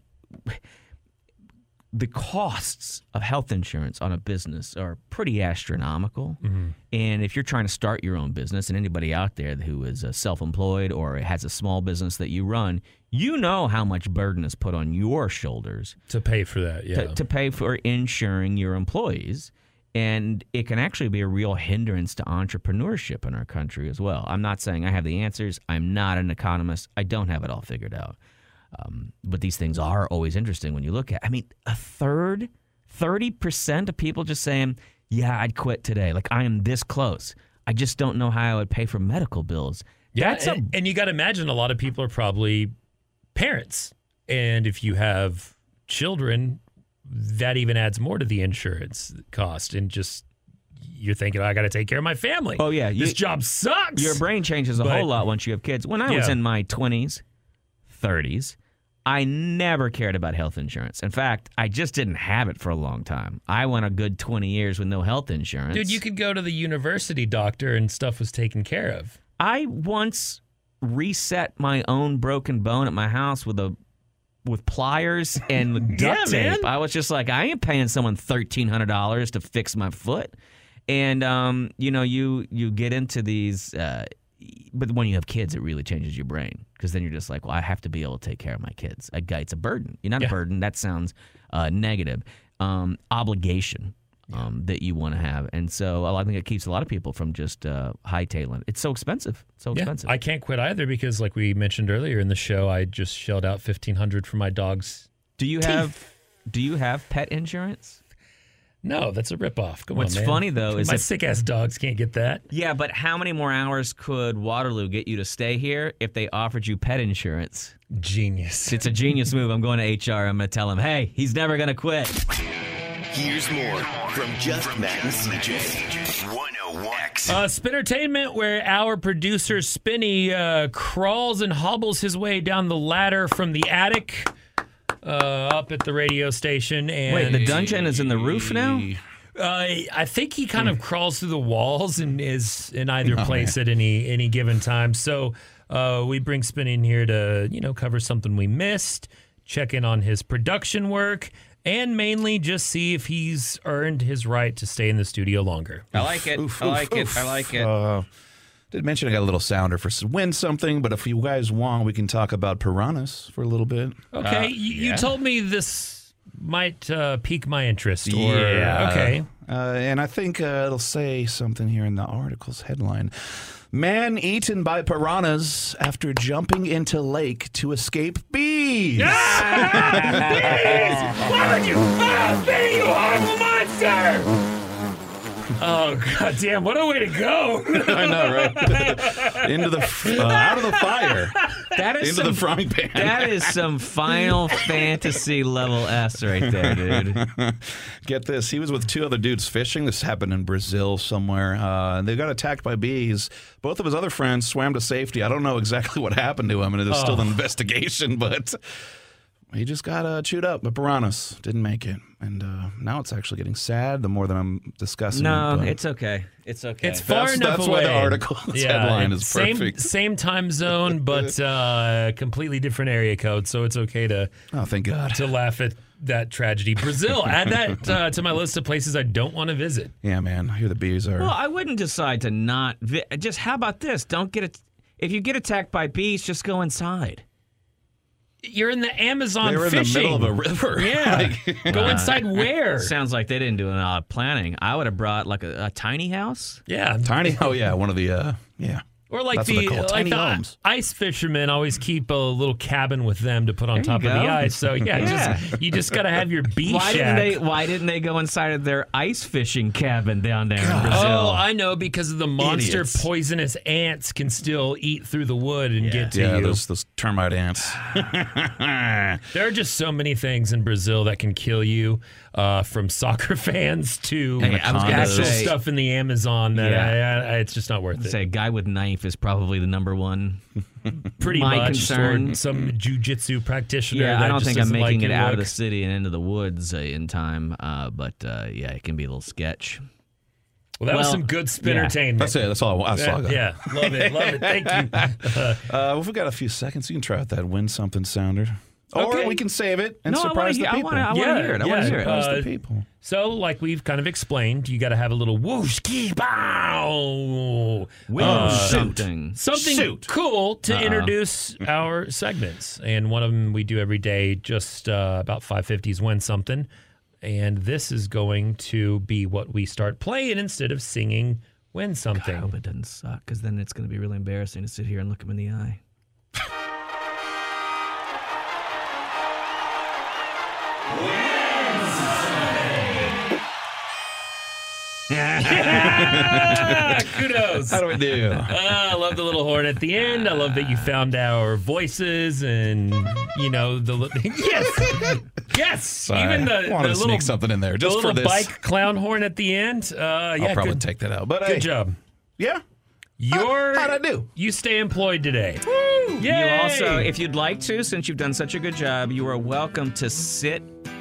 the costs of health insurance on a business are pretty astronomical. Mm-hmm. And if you're trying to start your own business, and anybody out there who is uh, self-employed or has a small business that you run, you know how much burden is put on your shoulders To pay for that, yeah. to, to pay for insuring your employees. And it can actually be a real hindrance to entrepreneurship in our country as well. I'm not saying I have the answers. I'm not an economist. I don't have it all figured out. Um, but these things are always interesting when you look at. I mean, a third, thirty percent of people just saying, yeah, I'd quit today. Like, I am this close. I just don't know how I would pay for medical bills. Yeah, That's and, a, and you got to imagine a lot of people are probably parents. And if you have children, that even adds more to the insurance cost. And just, you're thinking, I got to take care of my family. Oh, yeah. This You- job sucks. Your brain changes a But- whole lot once you have kids. When I was Yeah. in my twenties, thirties, I never cared about health insurance. In fact, I just didn't have it for a long time. I went a good twenty years with no health insurance. Dude, you could go to the university doctor and stuff was taken care of. I once reset my own broken bone at my house with a with pliers and duct Yeah, tape. man. I was just like, I ain't paying someone thirteen hundred dollars to fix my foot. And um, you know, you you get into these, uh, but when you have kids, it really changes your brain because then you're just like, well, I have to be able to take care of my kids. I, it's a burden. You're not Yeah. a burden. That sounds uh, negative. Um, obligation. Um, that you want to have. And so I think it keeps a lot of people from just uh, hightailing. It's so expensive. So Yeah, expensive. I can't quit either because, like we mentioned earlier in the show, I just shelled out fifteen hundred dollars for my dog's. Do you teeth. have Do you have pet insurance? No, that's a ripoff. Come What's on, man. funny, though, is my if- sick ass dogs can't get that. Yeah, but how many more hours could Waterloo get you to stay here if they offered you pet insurance? Genius. It's a genius move. I'm going to H R. I'm going to tell him, hey, he's never going to quit. Here's more from Just Matt and C J. one oh one X. Uh, Spintertainment, where our producer Spinny uh, crawls and hobbles his way down the ladder from the attic uh, up at the radio station. And Wait, the dungeon is in the roof now? Uh, I think he kind of crawls through the walls and is in either place at any any given time. So uh, we bring Spinny in here to, you know, cover something we missed, check in on his production work, and mainly just see if he's earned his right to stay in the studio longer. I like it. Oof, I oof, like oof. it. I like it. Uh, did mention I got a little sounder for s- win something, but if you guys want, we can talk about piranhas for a little bit. Okay, Uh, you, yeah. you told me this might uh, pique my interest. Or, Yeah. Okay. Uh, and I think uh, it'll say something here in the article's headline. Man eaten by piranhas after jumping into lake to escape bees. Why would you oh, Benny, you horrible monster? Oh, god damn, what a way to go. I know, right? Into the f- uh, out of the fire. That is into some, the frying pan. That is some Final Fantasy level S right there, dude. Get this. He was with two other dudes fishing. This happened in Brazil somewhere. Uh, and they got attacked by bees. Both of his other friends swam to safety. I don't know exactly what happened to him, and it is still Oh. an investigation, but he just got uh, chewed up by piranhas. Didn't make it. And uh, now it's actually getting sad the more that I'm discussing No, it. but it's okay. It's okay. It's far That's- enough that's away. why the article's headline is same, perfect. Same time zone, but uh, completely different area code, so it's okay to Oh, thank God. to laugh at that tragedy. Brazil, add that uh, to my list of places I don't want to visit. Yeah, man. I hear the bees are. Well, I wouldn't decide to not. Vi- just how about this? Don't get it. If you get attacked by bees, just go inside. You're in the Amazon They were fishing. in the middle of a river. Yeah. Go inside where? Sounds like they didn't do a lot of planning. I would have brought like a, a tiny house. Yeah. Tiny. Oh yeah, one of the uh, yeah. Or like That's what the, they're called, like tiny the homes. ice fishermen always keep a little cabin with them to put on There top you of the go. ice. So yeah, Yeah. Just, you just got to have your bee Why shack. didn't they? Why didn't they go inside of their ice fishing cabin down there in Brazil? Oh, I know, because of the monster Idiots. poisonous ants can still eat through the wood and get to Yeah, you. those those termite ants. There are just so many things in Brazil that can kill you, uh, from soccer fans to Hey, I was gonna actual say- stuff in the Amazon. That Yeah. I, I, it's just not worth it. Say a guy with knife is probably the number one. Pretty my much. concern. Or some jujitsu practitioner. Yeah, that I don't just think I'm doesn't making like it your out look. of the city and into the woods uh, in time. Uh, but uh, yeah, it can be a little sketch. Well, that was Well, some good yeah. spintertainment. That's it. That's all. That's all I got. Yeah, love it, love it. Thank you. Uh, if we've got a few seconds, you can try out that win something sounder, Okay. or we can save it and No, I wanna surprise hear- the I people. wanna- I wanna hear it. I wanna hear it. Surprise Uh, the people. So, like we've kind of explained, you got to have a little whoosh, key, bow. Win Uh, something. Something Shoot. cool to Uh-oh. introduce our segments. And one of them we do every day, just uh, about five fifties, win something. And this is going to be what we start playing instead of singing win something. I hope it doesn't suck, because then it's going to be really embarrassing to sit here and look him in the eye. Kudos. How do we do? Uh, I love the little horn at the end. I love that you found our voices and, you know, the li- yes, yes. Sorry. Even the, I wanted the to little sneak something in there the just little for this. bike clown horn at the end. Uh, yeah, I'll probably good, take that out. But good hey, job. yeah. You're How'd I do? You stay employed today. You Yay! also, if you'd like to, since you've done such a good job, you are welcome to sit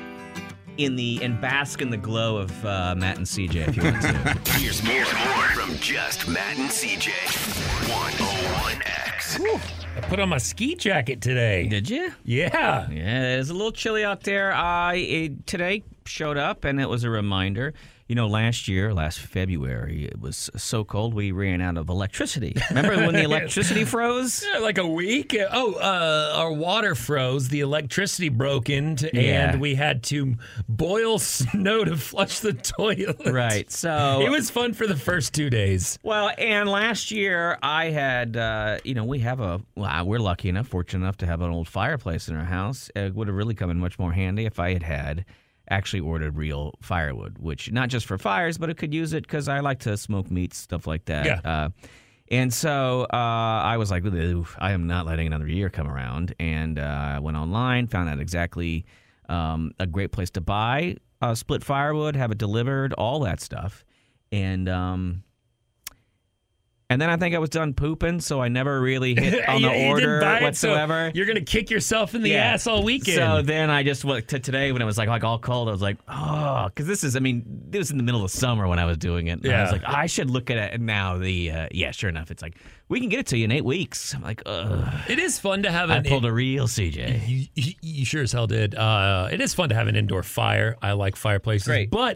in the and bask in the glow of uh, Matt and C J if you want to. Here's more, more from just Matt and C J. one oh one X. I put on my ski jacket today. Did you? Yeah. Yeah, it's a little chilly out there. I it, today showed up, and it was a reminder. You know, last year, last February, it was so cold we ran out of electricity. Remember when the electricity froze? Yeah, like a week. Oh, uh, our water froze. The electricity broke into, Yeah. and we had to boil snow to flush the toilet. Right. So It was fun for the first two days. Well, and last year I had, uh, you know, we have a, well, we're lucky enough, fortunate enough to have an old fireplace in our house. It would have really come in much more handy if I had had actually ordered real firewood, which not just for fires, but it could use it because I like to smoke meats, stuff like that. Yeah. Uh, and so uh, I was like, "Oof, I am not letting another year come around. And uh, I went online, found out exactly um, a great place to buy uh, split firewood, have it delivered, all that stuff. And um, and then I think I was done pooping, so I never really hit on You- the you didn't order buy it, so whatsoever. you're going to kick yourself in the Yeah. ass all weekend. So then I just went to today when it was like like all cold. I was like, oh, because this is, I mean, it was in the middle of summer when I was doing it. And I Yeah. was like, I should look at it now. The uh, yeah, sure enough, it's like we can get it to you in eight weeks. I'm like, ugh. it is fun to have I an. pulled a real C J. You, you, you sure as hell did. Uh, it is fun to have an indoor fire. I like fireplaces. Great. But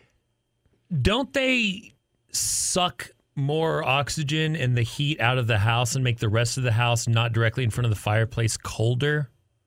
don't they suck more oxygen and the heat out of the house and make the rest of the house not directly in front of the fireplace colder?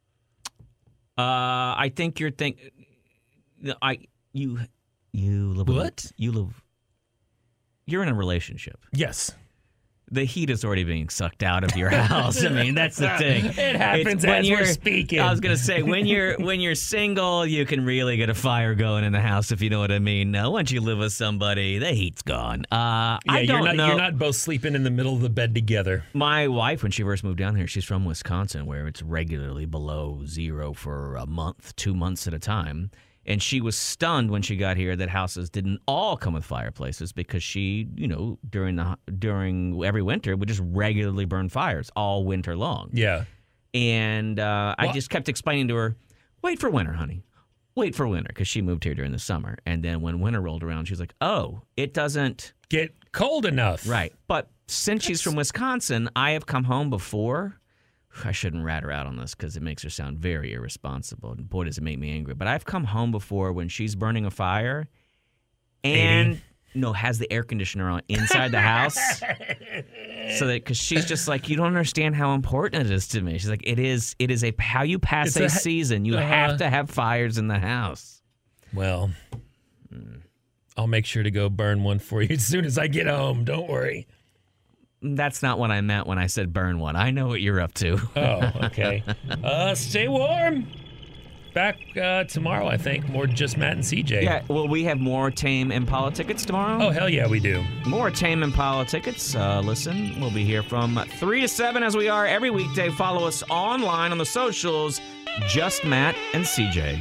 Uh, I think you're think. I you you live with- What? you live. You're in a relationship. Yes. The heat is already being sucked out of your house. I mean, that's the thing. It happens It's when as we're you're- speaking. I was gonna say when you're when you're single, you can really get a fire going in the house, if you know what I mean. Now, once you live with somebody, the heat's gone. Uh, Yeah, I you're don't not know. you're not both sleeping in the middle of the bed together. My wife, when she first moved down here, she's from Wisconsin, where it's regularly below zero for a month, two months at a time. And she was stunned when she got here that houses didn't all come with fireplaces because she, you know, during the during every winter would just regularly burn fires all winter long. Yeah. And uh, I Well- just kept explaining to her, wait for winter, honey. Wait for winter, because she moved here during the summer. And then when winter rolled around, she was like, oh, it doesn't Get cold enough. Right. But since she's from Wisconsin, I have come home before. I shouldn't rat her out on this because it makes her sound very irresponsible. And boy, does it make me angry. But I've come home before when she's burning a fire and no, has the air conditioner on inside the house. So that, because she's just like, you don't understand how important it is to me. She's like, it is, it is a, how you pass It's a, a- season. You uh, have to have fires in the house. Well, I'll make sure to go burn one for you as soon as I get home. Don't worry. That's not what I meant when I said burn one. I know what you're up to. Oh, okay. uh, stay warm. Back uh, tomorrow, I think. More Just Matt and C J. Yeah, well, we have more Tame Impala tickets tomorrow. Oh, hell yeah, we do. More Tame Impala tickets. Uh, listen, we'll be here from three to seven as we are every weekday. Follow us online on the socials, Just Matt and C J.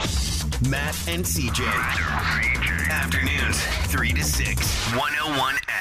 Matt and C J. Afternoons, three to six, one oh one X.